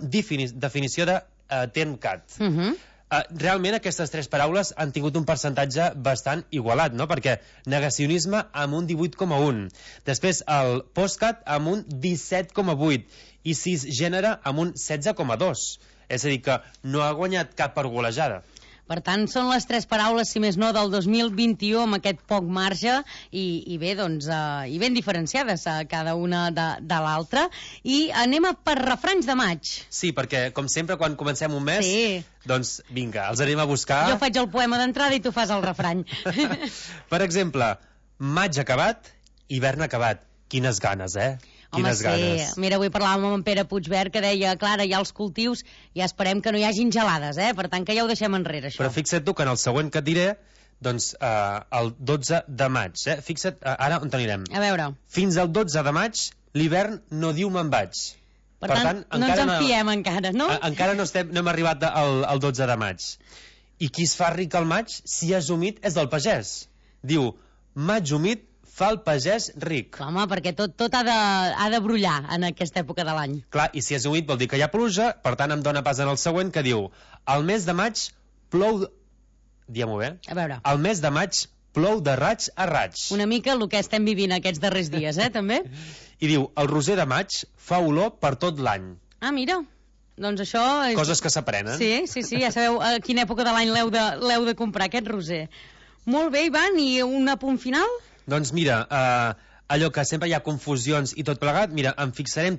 de TERMCAT. Realment aquestes tres paraules han tingut un percentatge bastant igualat, no? Perquè negacionisme amb un 18,1, després el postcat amb un 17,8 i cisgènere amb un 16,2. És a dir, que no ha guanyat cap per golejada. Per tant, són les tres paraules, si més no, del 2021, amb aquest poc marge, i bé, doncs, i ben diferenciades cada una de l'altra. I anem per refranys de maig. Sí, perquè, com sempre, quan comencem un mes, doncs, vinga, els anem a buscar. Jo faig el poema d'entrada i tu fas el refrany. Per exemple, maig acabat, hivern acabat. Quines ganes, eh? Home, sí. Mira, avui parlàvem amb en Pere Puigverd que deia, Clara, ja els cultius, ja esperem que no hi hagin gelades, eh? Per tant, que ja ho deixem enrere, això. Però fixa't tu que en el següent que et diré, doncs, el 12 de maig. Fixa't, ara on anirem? A veure. Fins al 12 de maig, l'hivern no diu me'n vaig. Per tant, no ens en fiem encara, no? Encara no hem arribat al 12 de maig. I qui es fa ric al maig, si és humit, és del pagès. Diu, maig humit fa el pagès ric. Clar, home, perquè tot ha de brollar en aquesta època de l'any. Clar, i si és humit vol dir que hi ha pluja, per tant em dóna pas en el següent que diu, al mes de maig plou... Diguem-ho bé? A veure. Al mes de maig plou de raig a raig. Una mica el que estem vivint aquests darrers dies, també? I diu, el roser de maig fa olor per tot l'any. Ah, mira, doncs això... Coses que s'aprenen. Sí, ja sabeu a quina època de l'any l'heu de comprar, aquest roser. Molt bé, Ivan, i un apunt final? Doncs mira, allò que sempre hi ha confusions i tot plegat, mira, en fixarem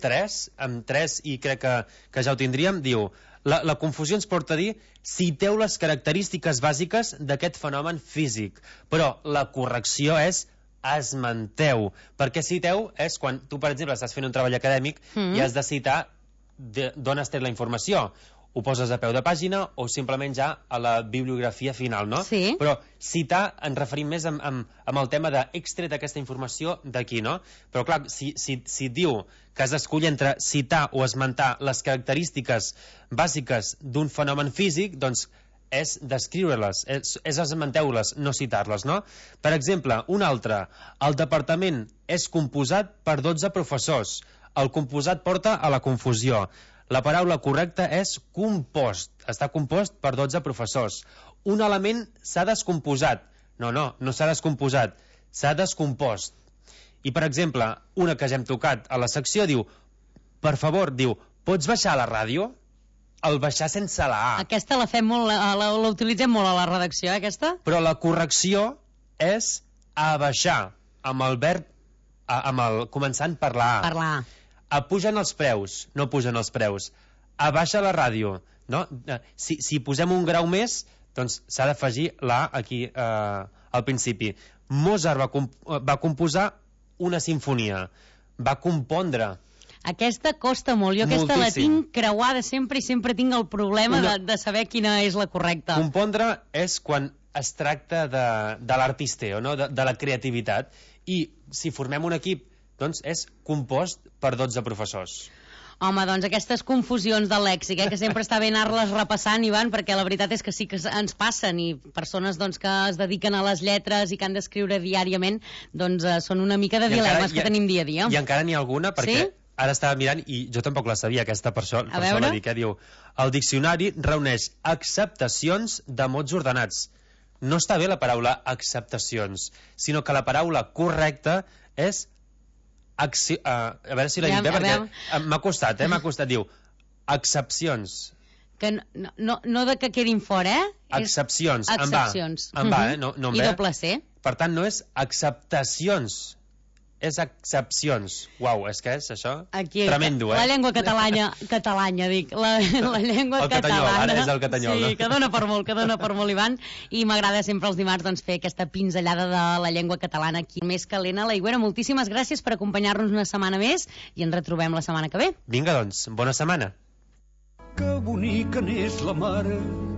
tres i crec que ja ho tindríem, diu... La confusió ens porta a dir citeu les característiques bàsiques d'aquest fenomen físic, però la correcció és esmenteu, perquè citeu és quan tu, per exemple, estàs fent un treball acadèmic i has de citar d'on has tret la informació. Ho poses a peu de pàgina o simplement ja a la bibliografia final, no? Sí. Però citar ens referim més amb el tema d'extret aquesta informació d'aquí, no? Però clar, si diu que has d'escollir entre citar o esmentar les característiques bàsiques d'un fenomen físic, doncs és descriure-les, és esmenteu-les, no citar-les, no? Per exemple, un altre, el departament és composat per 12 professors. El composat porta a la confusió. La paraula correcta és compost. Està compost per 12 professors. Un element s'ha descomposat. No s'ha descomposat. S'ha descompost. I, per exemple, una que ja hem tocat a la secció diu, per favor, diu, pots baixar la ràdio? El baixar sense la A. Aquesta la fem molt, la utilitzem molt a la redacció, aquesta? Però la correcció és abaixar, amb el verb, començant per la A. Per la A. Pugen els preus, no pugen els preus. Abaixa la ràdio, no? Si posem un grau més, doncs s'ha d'afegir la A aquí al principi. Mozart va composar una sinfonia, va compondre. Aquesta costa molt, jo aquesta la tinc creuada sempre i sempre tinc el problema de saber quina és la correcta. Compondre és quan es tracta de l'artisteo, no? De la creativitat, i si formem un equip doncs és compost per 12 professors. Home, doncs aquestes confusions del lèxic, que sempre està bé anar-les repassant, Ivan, perquè la veritat és que sí que ens passen, i persones doncs, que es dediquen a les lletres i que han d'escriure diàriament, doncs són una mica de dilemes que tenim dia a dia. I encara n'hi ha alguna, perquè ara estava mirant i jo tampoc la sabia, aquesta, per això la dic, diu, el diccionari reuneix acceptacions de mots ordenats. No està bé la paraula acceptacions, sinó que la paraula correcta és a veure si la dic bé, perquè m'ha costat, diu excepcions. Que no de que quedin fora, Excepcions, em va, no em ve. I doble C. Per tant, no és acceptacions, és excepcions. Uau, és que és això? Tremendo, La llengua catalana, dic. La llengua catalana. Ara és el catanyol. Sí, que dona per molt, Ivan. I m'agrada sempre els dimarts doncs, fer aquesta pinzellada de la llengua catalana aquí. Més calent a l'Aigüera. Moltíssimes gràcies per acompanyar-nos una setmana més i ens retrobem la setmana que ve. Vinga, doncs, bona setmana. Que bonica n'és la mare,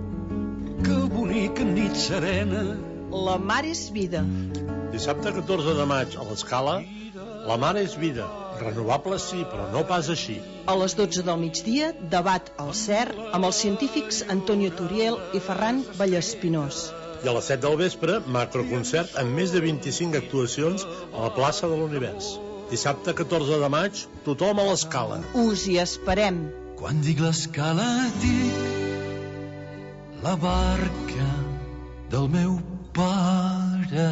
que bonica nit serena. La mar és vida. Dissabte 14 de maig a l'Escala, la mar és vida. Renovable sí, però no pas així. A les 12 del migdia, debat al CER amb els científics Antonio Turiel i Ferran Vallespinós. I a les 7 del vespre, macroconcert amb més de 25 actuacions a la plaça de l'Univers. Dissabte 14 de maig, tothom a l'Escala. Us hi esperem. Quan dic l'Escala, dic la barca del meu pare.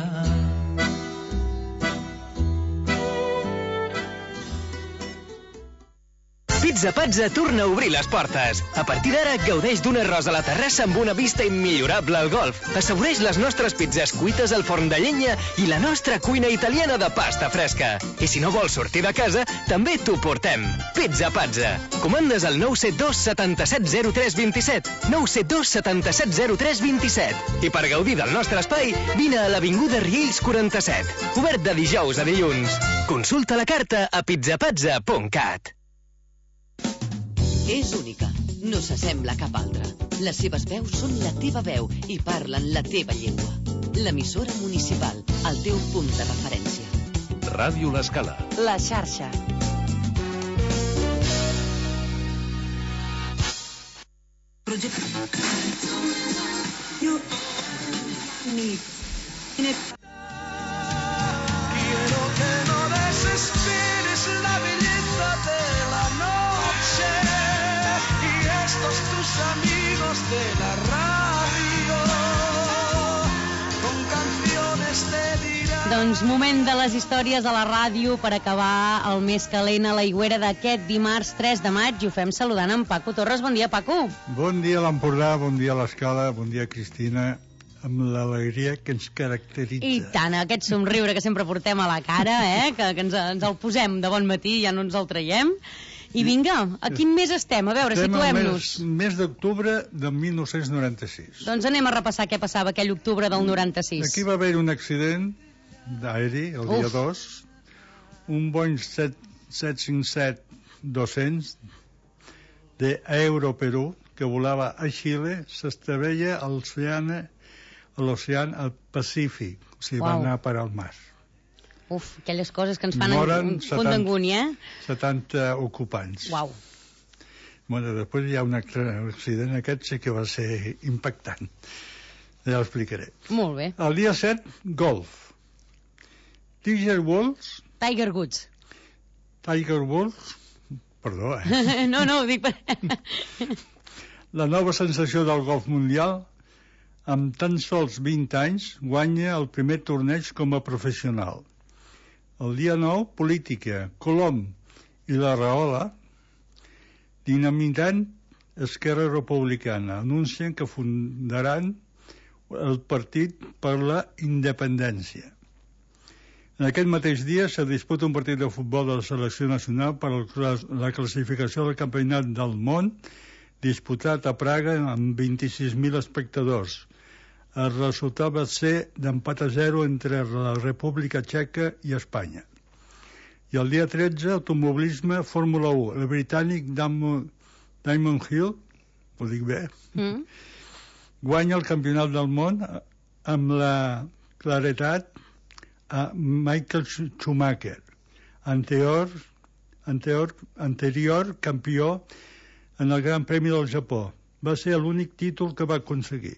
Pizza Pazza torna a obrir les portes. A partir d'ara, gaudeix d'un arròs a la terrassa amb una vista immillorable al golf. Assaboreix les nostres pizzas cuites al forn de llenya i la nostra cuina italiana de pasta fresca. I si no vols sortir de casa, també t'ho portem. Pizza Pazza. Comandes al 972 77 03 27. 972 77 03 27. I per gaudir del nostre espai, vine a l'Avinguda Riells 47. Obert de dijous a dilluns. Consulta la carta a pizzapazza.cat. És única, no s'assembla a cap altra. Les seves veus són la teva veu i parlen la teva llengua. l'emissora municipal, el teu punt de referència. Ràdio L'Escala. La xarxa. Quiero que no desesperes la belleza de la noche y estos tus amigos de la radio con canciones te dirán. Doncs moment de les històries a la ràdio per acabar el més calent a l'Aigüera d'aquest dimarts 3 de maig i ho fem saludant en Paco Torres. Bon dia, Paco. Bon dia a l'Empordà, bon dia a l'Escala, bon dia Cristina, amb l'alegria que ens caracteritza. I tant, aquest somriure que sempre portem a la cara, que ens el posem de bon matí i ja no ens el traiem. I vinga, a quin mes estem? A veure, situem-nos. Estem al mes d'octubre de 1996. Doncs anem a repassar què passava aquell octubre del 96. Aquí va haver un accident d'aeri, el dia 2, un Boeing 757-200 d'Aeroperú que volava a Xile, s'estavella a l'oceà Pacífic, o sigui, va anar per al mar. Uf, aquelles coses que ens fan un punt d'angúnia, 70 ocupants. Uau. Bueno, després hi ha un altre accident, aquest sí que va ser impactant. Ja ho explicaré. Molt bé. El dia 7, golf. Tiger Woods. Perdó, No, ho dic per... La nova sensació del golf mundial, amb tan sols 20 anys, guanya el primer torneig com a professional. El dia 9, política. Colom i la Rahola, dinamitant Esquerra Republicana, anuncien que fundaran el Partit per la Independència. En aquest mateix dia se disputa un partit de futbol de la selecció nacional per la classificació del Campionat del Món, disputat a Praga amb 26.000 espectadors. El resultat va ser d'empat a 0 entre la República Txeca i Espanya. I el dia 13, automobilisme, Fórmula 1. El britànic Damon Hill, ho dic bé, guanya el Campionat del Món amb la claretat a Michael Schumacher, anterior campió en el Gran Premi del Japó. Va ser l'únic títol que va aconseguir.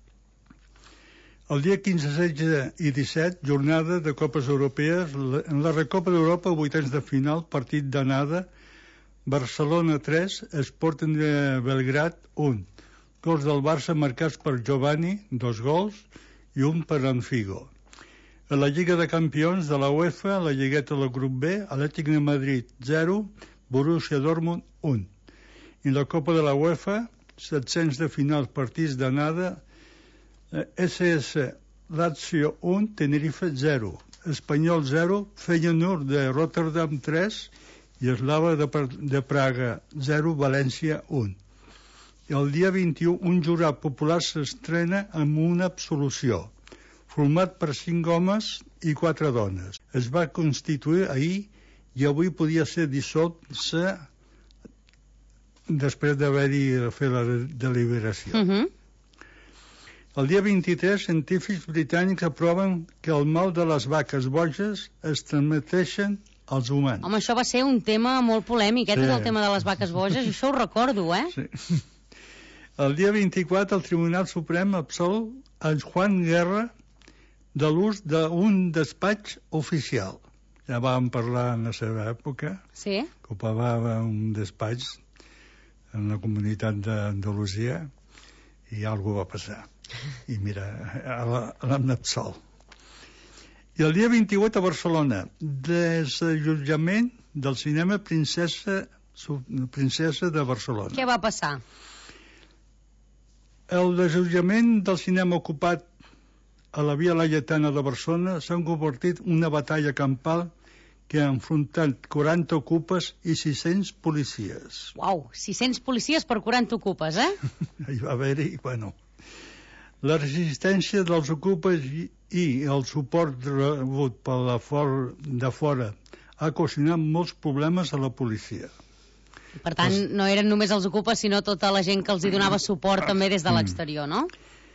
El dia 15, 16 i 17, jornada de Copes Europees. En la Recopa d'Europa, vuitens de final, partit d'anada, Barcelona 3, Sporting de Belgrad 1. Gols del Barça marcats per Giovanni, 2 gols, i un per en Figo. A la Lliga de Campions de la UEFA, la Lligueta del Grup B, Atlètic de Madrid 0, Borussia Dortmund 1. I la Copa de la UEFA, 700 de final, partits d'anada, SS Lazio 1, Tenerife 0, Espanyol 0, Feyenoord de Rotterdam 3 i Eslava de Praga 0, València 1. I el dia 21 un jurat popular s'estrena amb una absolució, format per 5 homes i 4 dones. Es va constituir ahir i avui podia ser dissolt-se després d'haver-hi fet la deliberació. El dia 23, científics britànics aproven que el mal de les vaques boges es transmeteixen als humans. Home, això va ser un tema molt polèmic, és el tema de les vaques boges, i això ho recordo, Sí. El dia 24, el Tribunal Suprem absol a Juan Guerra de l'ús d'un despatx oficial. Ja vam parlar en la seva època, que ocupava un despatx en la comunitat d'Andalusia i alguna va passar. I mira, l'han absolt. I el dia 28 a Barcelona, desallotjament del cinema Princesa de Barcelona. Què va passar? El desallotjament del cinema ocupat a la Via Laietana de Barcelona s'ha convertit en una batalla campal que ha enfrontat 40 ocupes i 600 policies. Uau, 600 policies per 40 ocupes, Hi va haver-hi, bueno... La resistència dels ocupes i el suport rebut de fora ha ocasionat molts problemes a la policia. Per tant, no eren només els ocupes, sinó tota la gent que els hi donava suport també des de l'exterior, no?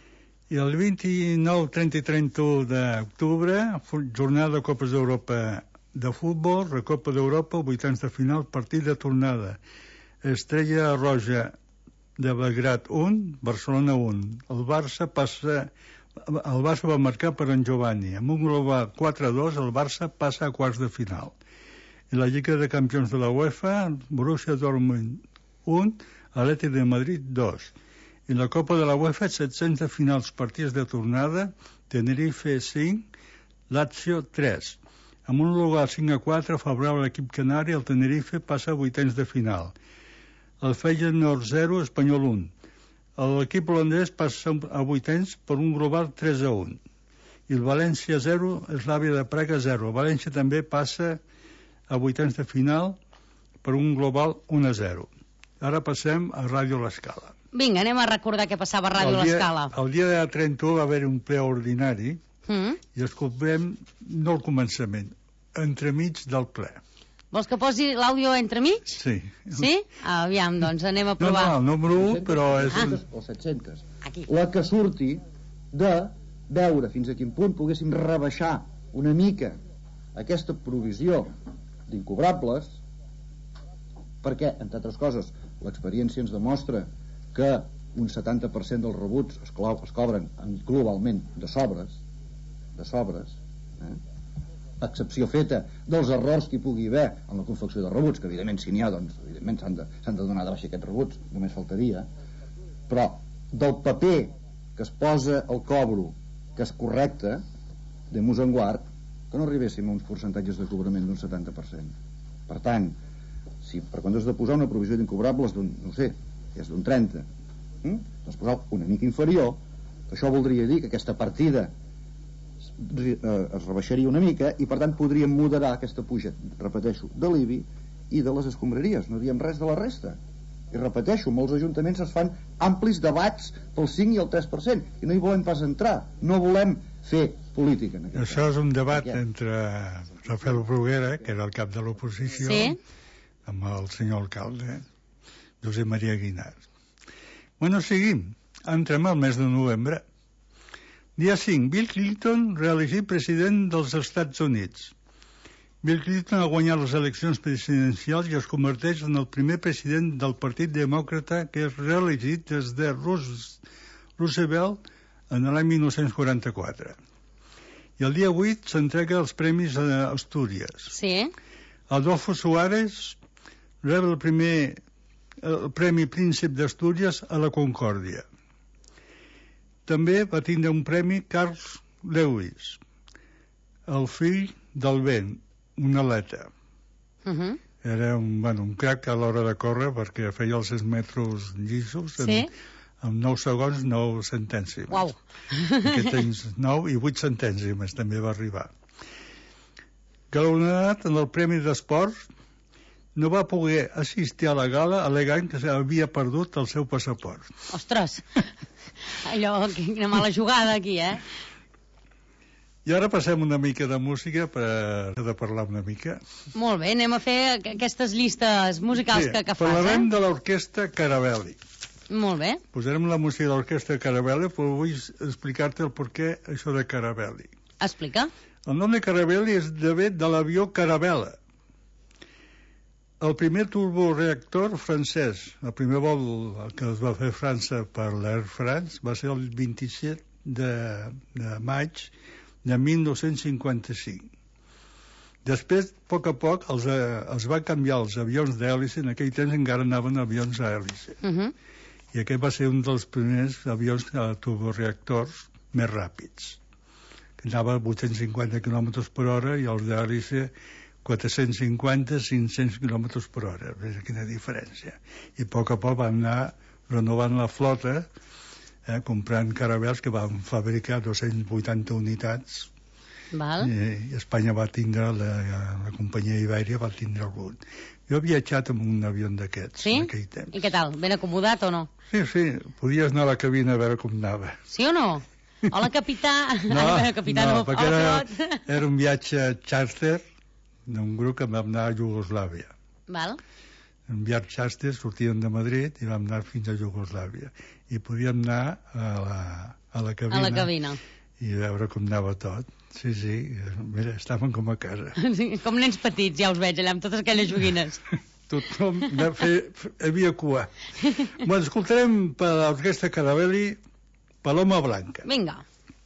I el 29, 30 i 31 d'octubre, jornada de Copes d'Europa de futbol, Recopa d'Europa, 8 de final, partit de tornada. Estrella Roja de Belgrad 1, Barcelona 1. El Barça va marcar per en Giovanni. Amb un global 4-2, el Barça passa a quarts de final. I la Lliga de Campions de la UEFA, Borussia Dortmund 1, Atlètic de Madrid 2. I la Copa de la UEFA, 700 de finals, partits de tornada, Tenerife 5, Lazio 3. Amb un global 5-4 favorable a l'equip canari, el Tenerife passa a 8 de final. El Feyenoord 0, Espanyol 1. L'equip holandès passa a 8 per un global 3-1. I el València 0, Eslàvia de Praga 0. El València també passa a 8 de final per un global 1-0. Ara passem a Ràdio L'Escala. Vinga, anem a recordar què passava a Ràdio L'Escala. El dia de 31 va haver un ple ordinari i escoltem, no al començament, entremig del ple. Vols que posi l'àudio entremig? Sí. Sí? Aviam, doncs anem a provar. No, el número 1, però és... O 700. Aquí. La que surti de veure fins a quin punt poguéssim rebaixar una mica aquesta provisió d'incobrables, perquè, entre altres coses, l'experiència ens demostra que un 70% dels rebuts es cobren globalment de sobres, excepció feta dels errors que hi pugui haver en la confecció de rebuts, que evidentment si n'hi ha, doncs evidentment s'han de donar de baixa aquests rebuts, només faltaria, però del paper que es posa al cobro, que és correcte, de en guard, que no arribéssim a uns percentatges de cobrament d'un 70%. Per tant, si per quan has de posar una provisió d'incobrables d'un, no sé, és d'un 30, doncs posar una mica inferior, que això voldria dir que aquesta partida es rebaixaria una mica i per tant podríem moderar aquesta puja, repeteixo, de l'IBI i de les escombraries, no diem res de la resta. I repeteixo, molts ajuntaments es fan amplis debats pel 5 i el 3% i no hi volem pas entrar, no volem fer política en aquest Això és un debat entre Rafael Bruguera, que era el cap de l'oposició, amb el senyor alcalde Josep Maria Guinart. Bueno, seguim, entrem al mes de novembre. Dia 5, Bill Clinton reelegit president dels Estats Units. Bill Clinton ha guanyat les eleccions presidencials i es converteix en el primer president del Partit Demòcrata que és reelegit des de Roosevelt en l'any 1944. I el dia 8 s'entrega els premis a Astúries. Sí. Adolfo Suárez rep el Premi Príncep d'Astúries a la Concòrdia. També va tindre un premi Carl Lewis, el fill del vent, un atleta. Era un crac a l'hora de córrer perquè feia els 6 metres llisos en 9 segons, 9 centènsimes. Uau! Aquest anys 9 i 8 centènsimes també va arribar. Galardonat en el Premi d'Esport, no va poder assistir a la gala al·legant que havia perdut el seu passaport. Ostres! Allò, quina mala jugada aquí, I ara passem una mica de música per parlar una mica. Molt bé, anem a fer aquestes llistes musicals que fas, Parlarem de l'orquestra Carabelli. Molt bé. Posarem la música de l'orquestra Carabelli, però vull explicar-te el perquè això de Carabelli. Explica. El nom de Carabelli és de l'avió Carabella. El primer turboreactor francès, el primer vol que es va fer a França per l'Air France, va ser el 27 de maig de 1955. Després, a poc, els va canviar els avions d'hèlice, en aquell temps encara anaven avions a hèlice. I aquest va ser un dels primers avions turboreactors més ràpids, que anava a 850 km per hora i els d'hèlice 450-500 km per hora. Veus quina diferència. I a poc van anar renovant la flota, comprant Caravels que van fabricar 280 unitats. Val. I Espanya va tindre, la companyia Ibèria va tindre algun. Jo he viatjat amb un avió d'aquests en aquell temps. I què tal? Ben acomodat o no? Sí, podies anar a la cabina a veure com anava. Sí o no? Hola, capità. No, perquè era un viatge charter d'un grup que vam anar a Iugoslàvia. Val. En viatge charter sortíem de Madrid i vam anar fins a Iugoslàvia. I podíem anar a la cabina. I a veure com anava tot. Sí, mira, estaven com a casa. Sí, com nens petits, ja us veig allà, amb totes aquelles joguines. Tothom havia cua. Bueno, escoltarem per l'Orquestra Caravelli Paloma Blanca. Vinga.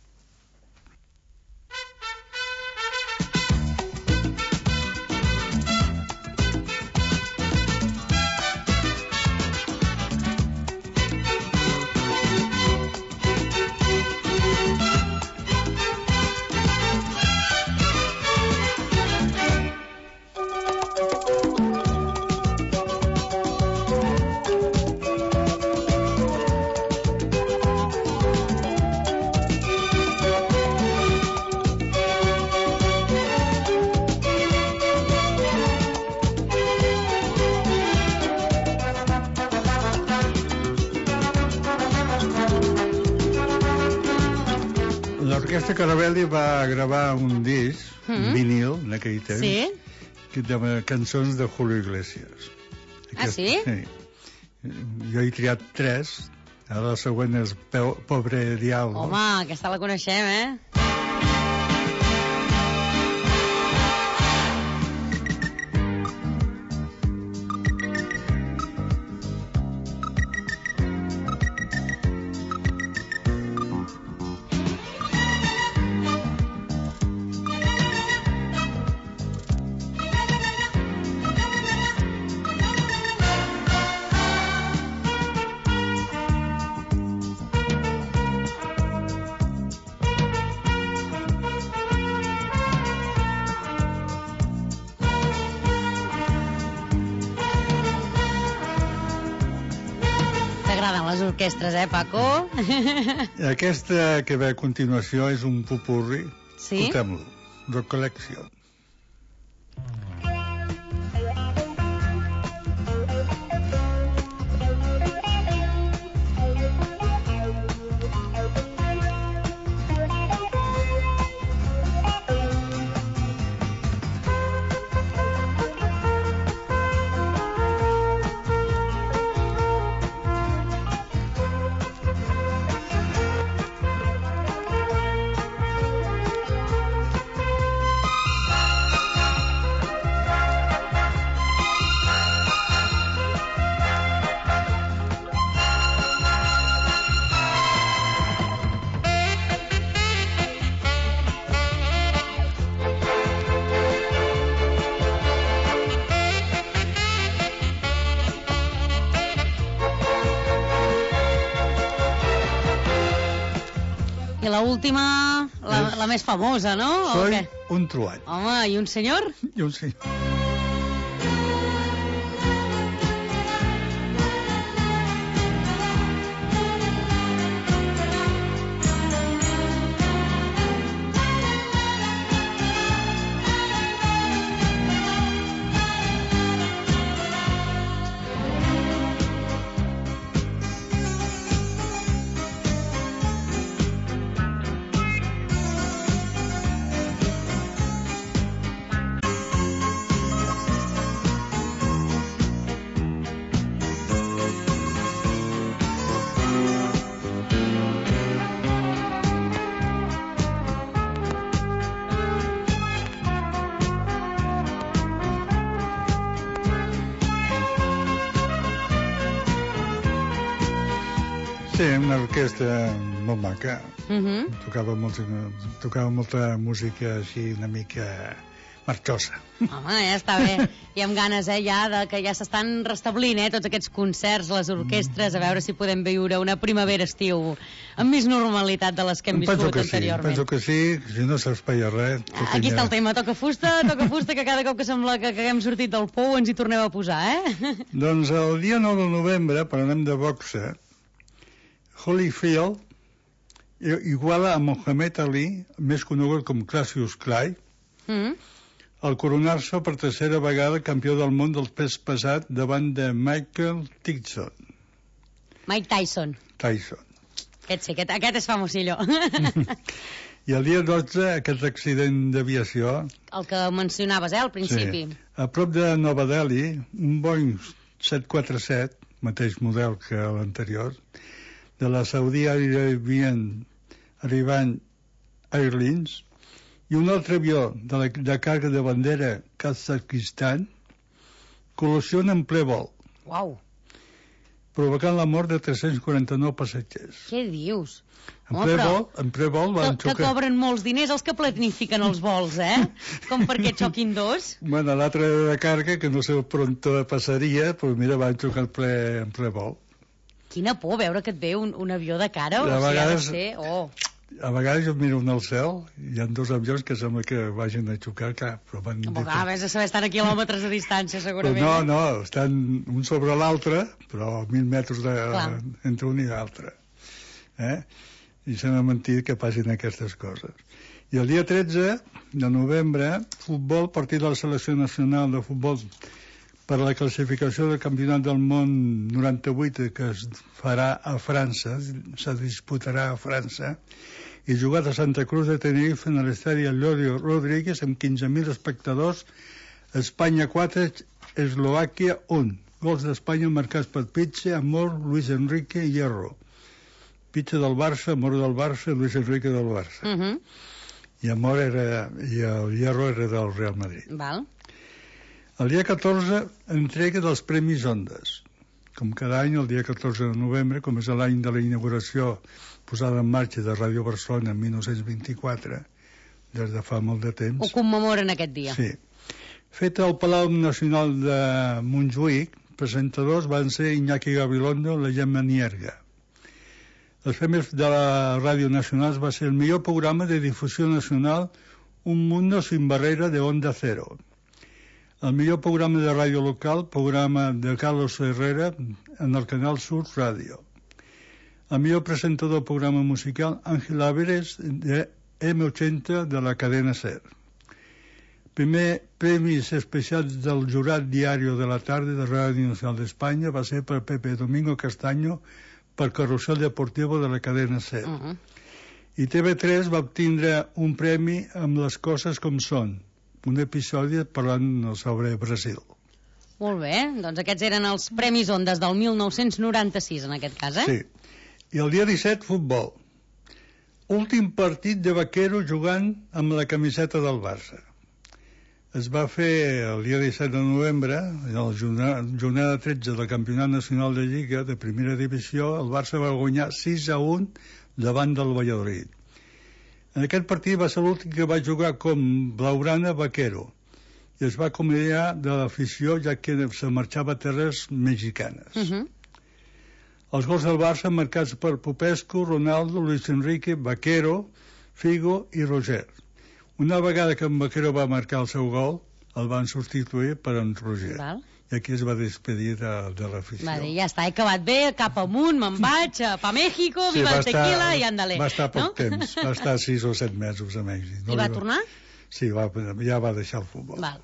L'Orquestra Caravelli va gravar un disc, vinil, en aquell temps, de cançons de Julio Iglesias. Sí? Sí. Jo he triat 3, ara la següent és Pobre Diablo. Home, aquesta la coneixem, Orquestres, Paco? Aquesta que ve a continuació és un popurri. Sí? Escoltem-lo. Recollecció. I l'última, la més famosa, no? Soy un truall. Home, i un senyor? I un senyor. Sí, una orquestra molt maca. Tocava molta música així una mica marxosa. Home, ja està bé. I amb ganes, ja, que ja s'estan restablint, tots aquests concerts, les orquestres, a veure si podem viure una primavera-estiu amb més normalitat de les que hem viscut anteriorment. Penso que sí, si no s'espaia res. Aquí està el tema, toca fusta, que cada cop que sembla que haguem sortit del pou ens hi tornem a posar, Doncs el dia 9 de novembre, per anem de boxa, Holyfield iguala a Mohamed Ali, més conegut com Cassius Clay, al coronar-se per tercera vegada campió del món del pes pesat davant de Michael Tyson. Mike Tyson. Aquest sí, aquest és famosillo. I el dia 12, aquest accident d'aviació... El que mencionaves, al principi. Sí. A prop de Nova Delhi, un Boeing 747, mateix model que l'anterior, de la Saudi Arabian arribant Airlines, i un altre avió de càrrega de bandera Kazakistan col·lisiona en ple vol. Uau! Provocant la mort de 349 passatgers. Què dius? En ple vol van xocar. Que cobren molts diners els que planifiquen els vols, Com perquè xoquin dos. Bueno, l'altre de càrrega, que no sé per on passaria, però mira, van xocar en ple vol. Quina por veure que et ve un avió de cara. A vegades jo miro al cel, hi ha dos avions que sembla que vagin a xocar, clar, però van... Vés a saber, estan a quilòmetres de distància, segurament. Però no, estan un sobre l'altre, però a 1.000 metres entre un i l'altre. I sembla mentir que passin aquestes coses. I el dia 13 de novembre, futbol, partit de la selecció nacional de futbol per a la classificació del Campionat del Món 98 que es farà a França, se disputarà a França, i jugat a Santa Cruz de Tenerife en l'estadi Eliodio Rodríguez amb 15.000 espectadors, Espanya 4, Eslovàquia 1. Gols d'Espanya marcats per Pitxe, Amor, Luis Enrique i Hierro. Pitxe del Barça, Amor del Barça, Luis Enrique del Barça. I Amor i el Hierro era del Real Madrid. Val. El dia 14, entrega dels Premis Ondes. Com cada any, el dia 14 de novembre, com és l'any de la inauguració posada en marxa de Ràdio Barcelona en 1924, des de fa molt de temps. Ho commemoren aquest dia. Sí. Feta al Palau Nacional de Montjuïc, presentadors van ser Iñaki Gabilondo i la Gemma Nierga. Els premis de la Ràdio Nacional va ser el millor programa de difusió nacional Un Mundo Sin Barrera de Onda Cero. El millor programa de ràdio local, programa de Carlos Herrera en el Canal Sur Ràdio. El millor presentador programa musical, Ángel Áveres, de M80 de la cadena SER. Primer premis especials del jurat diario de la tarda de Ràdio Nacional d'Espanya va ser per Pepe Domingo Castaño per Carrusel Deportivo de la cadena SER. I TV3 va obtindre un premi amb Les coses com són, un episodi parlant sobre Brasil. Molt bé, doncs aquests eren els Premis Ondes del 1996, en aquest cas, Sí. I el dia 17, futbol. Últim partit de Vaquero jugant amb la camiseta del Barça. Es va fer el dia 17 de novembre, en la jornada 13 del Campionat Nacional de Lliga de Primera Divisió, el Barça va guanyar 6-1 davant del Valladolid. En aquest partit va ser l'últim que va jugar com blaugrana Vaquero i es va acomiadar de l'afició ja que se marxava a terres mexicanes. Els gols del Barça marcats per Popescu, Ronaldo, Luis Enrique, Vaquero, Figo i Roger. Una vegada que en Vaquero va marcar el seu gol, el van substituir per en Roger. Val. I aquí es va despedir de l'afició. Va dir, ja està, he acabat bé, cap amunt, me'n vaig, pa México, viva el tequila i ándale. Va estar poc temps, va estar 6 o 7 mesos a Mèxic. I va tornar? Sí, ja va deixar el futbol. Val.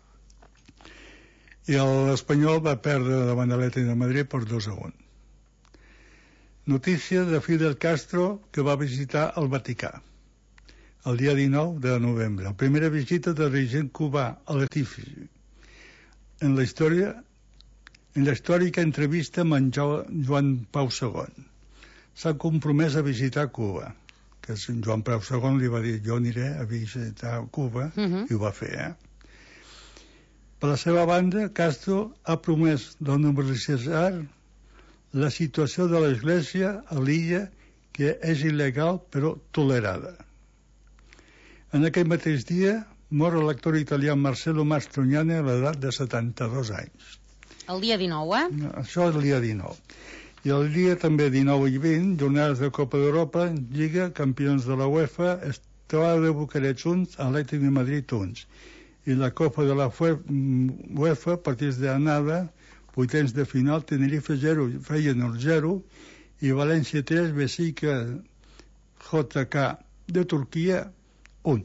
I l'Espanyol va perdre davant de l'Atlètic de Madrid per 2-1. Notícia de Fidel Castro que va visitar el Vaticà el dia 19 de novembre. La primera visita del dirigent cubà a l'Artífice. En la històrica entrevista amb en Joan Pau II. S'ha compromès a visitar Cuba. Que Joan Pau II li va dir jo aniré a visitar Cuba i ho va fer, Per la seva banda, Castro ha promès de normalitzar la situació de l'Església a l'illa que és il·legal però tolerada. En aquell mateix dia mor l'actor italià Marcello Mastroianni a l'edat de 72 anys. El dia 19, Això és el dia 19. I el dia també 19 i 20, jornades de Copa d'Europa, Lliga, campions de la UEFA, Estelada de Bucarest 1, Atlètic de Madrid 1. I la Copa de la UEFA, partits d'anada, vuitens de final, Tenerife 0, Feyenoord 0, i València 3, Besica JK de Turquia 1.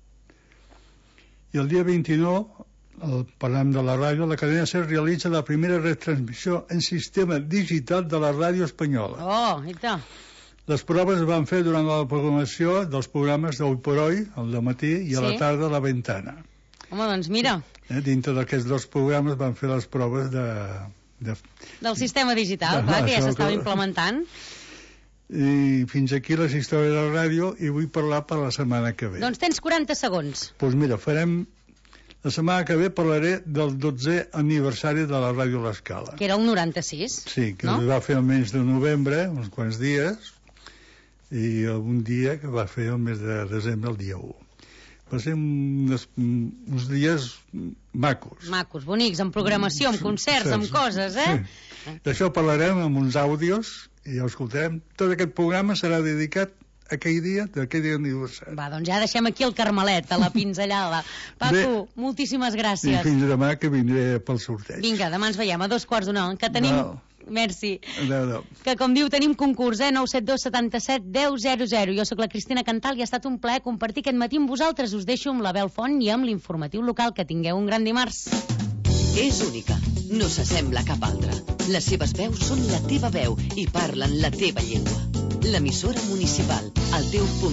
I el dia 29, parlant de la ràdio, la cadena SER realitza la primera retransmissió en sistema digital de la ràdio espanyola. Oh, i tant. Les proves es van fer durant la programació dels programes d'Hoy por Hoy, al dematí, i a la tarda a la Ventana. Home, doncs mira. Dintre d'aquests dos programes van fer les proves del sistema digital, clar, que ja s'estava implementant. I fins aquí les històries de la ràdio i vull parlar per la setmana que ve. Doncs tens 40 segons. Doncs mira, la setmana que ve parlaré del 12è aniversari de la Ràdio L'Escala. Que era el 96. Sí, que es va fer el mes de novembre, uns quants dies, i un dia que va fer el mes de desembre, el dia 1. Va ser uns dies macos. Macos, bonics, amb programació, amb concerts, amb coses, eh? Sí. D'això parlarem amb uns àudios i ja ho escoltarem. Tot aquest programa serà dedicat a aquell dia d'aniversari. Va, doncs ja deixem aquí el Carmelet, a la pinzellada. Paco, moltíssimes gràcies. I fins demà, que vindré pel sorteig. Vinga, demà ens veiem a 2:45, que tenim... No. Merci. No. Que, com diu, tenim concurs, 972 77 10 00. Jo sóc la Cristina Cantal i ha estat un plaer compartir aquest matí amb vosaltres. Us deixo amb la Bel Font i amb l'informatiu local. Que tingueu un gran dimarts. És única, no s'assembla a cap altra. Les seves veus són la teva veu i parlen la teva llengua. L'emissora municipal, el teu punt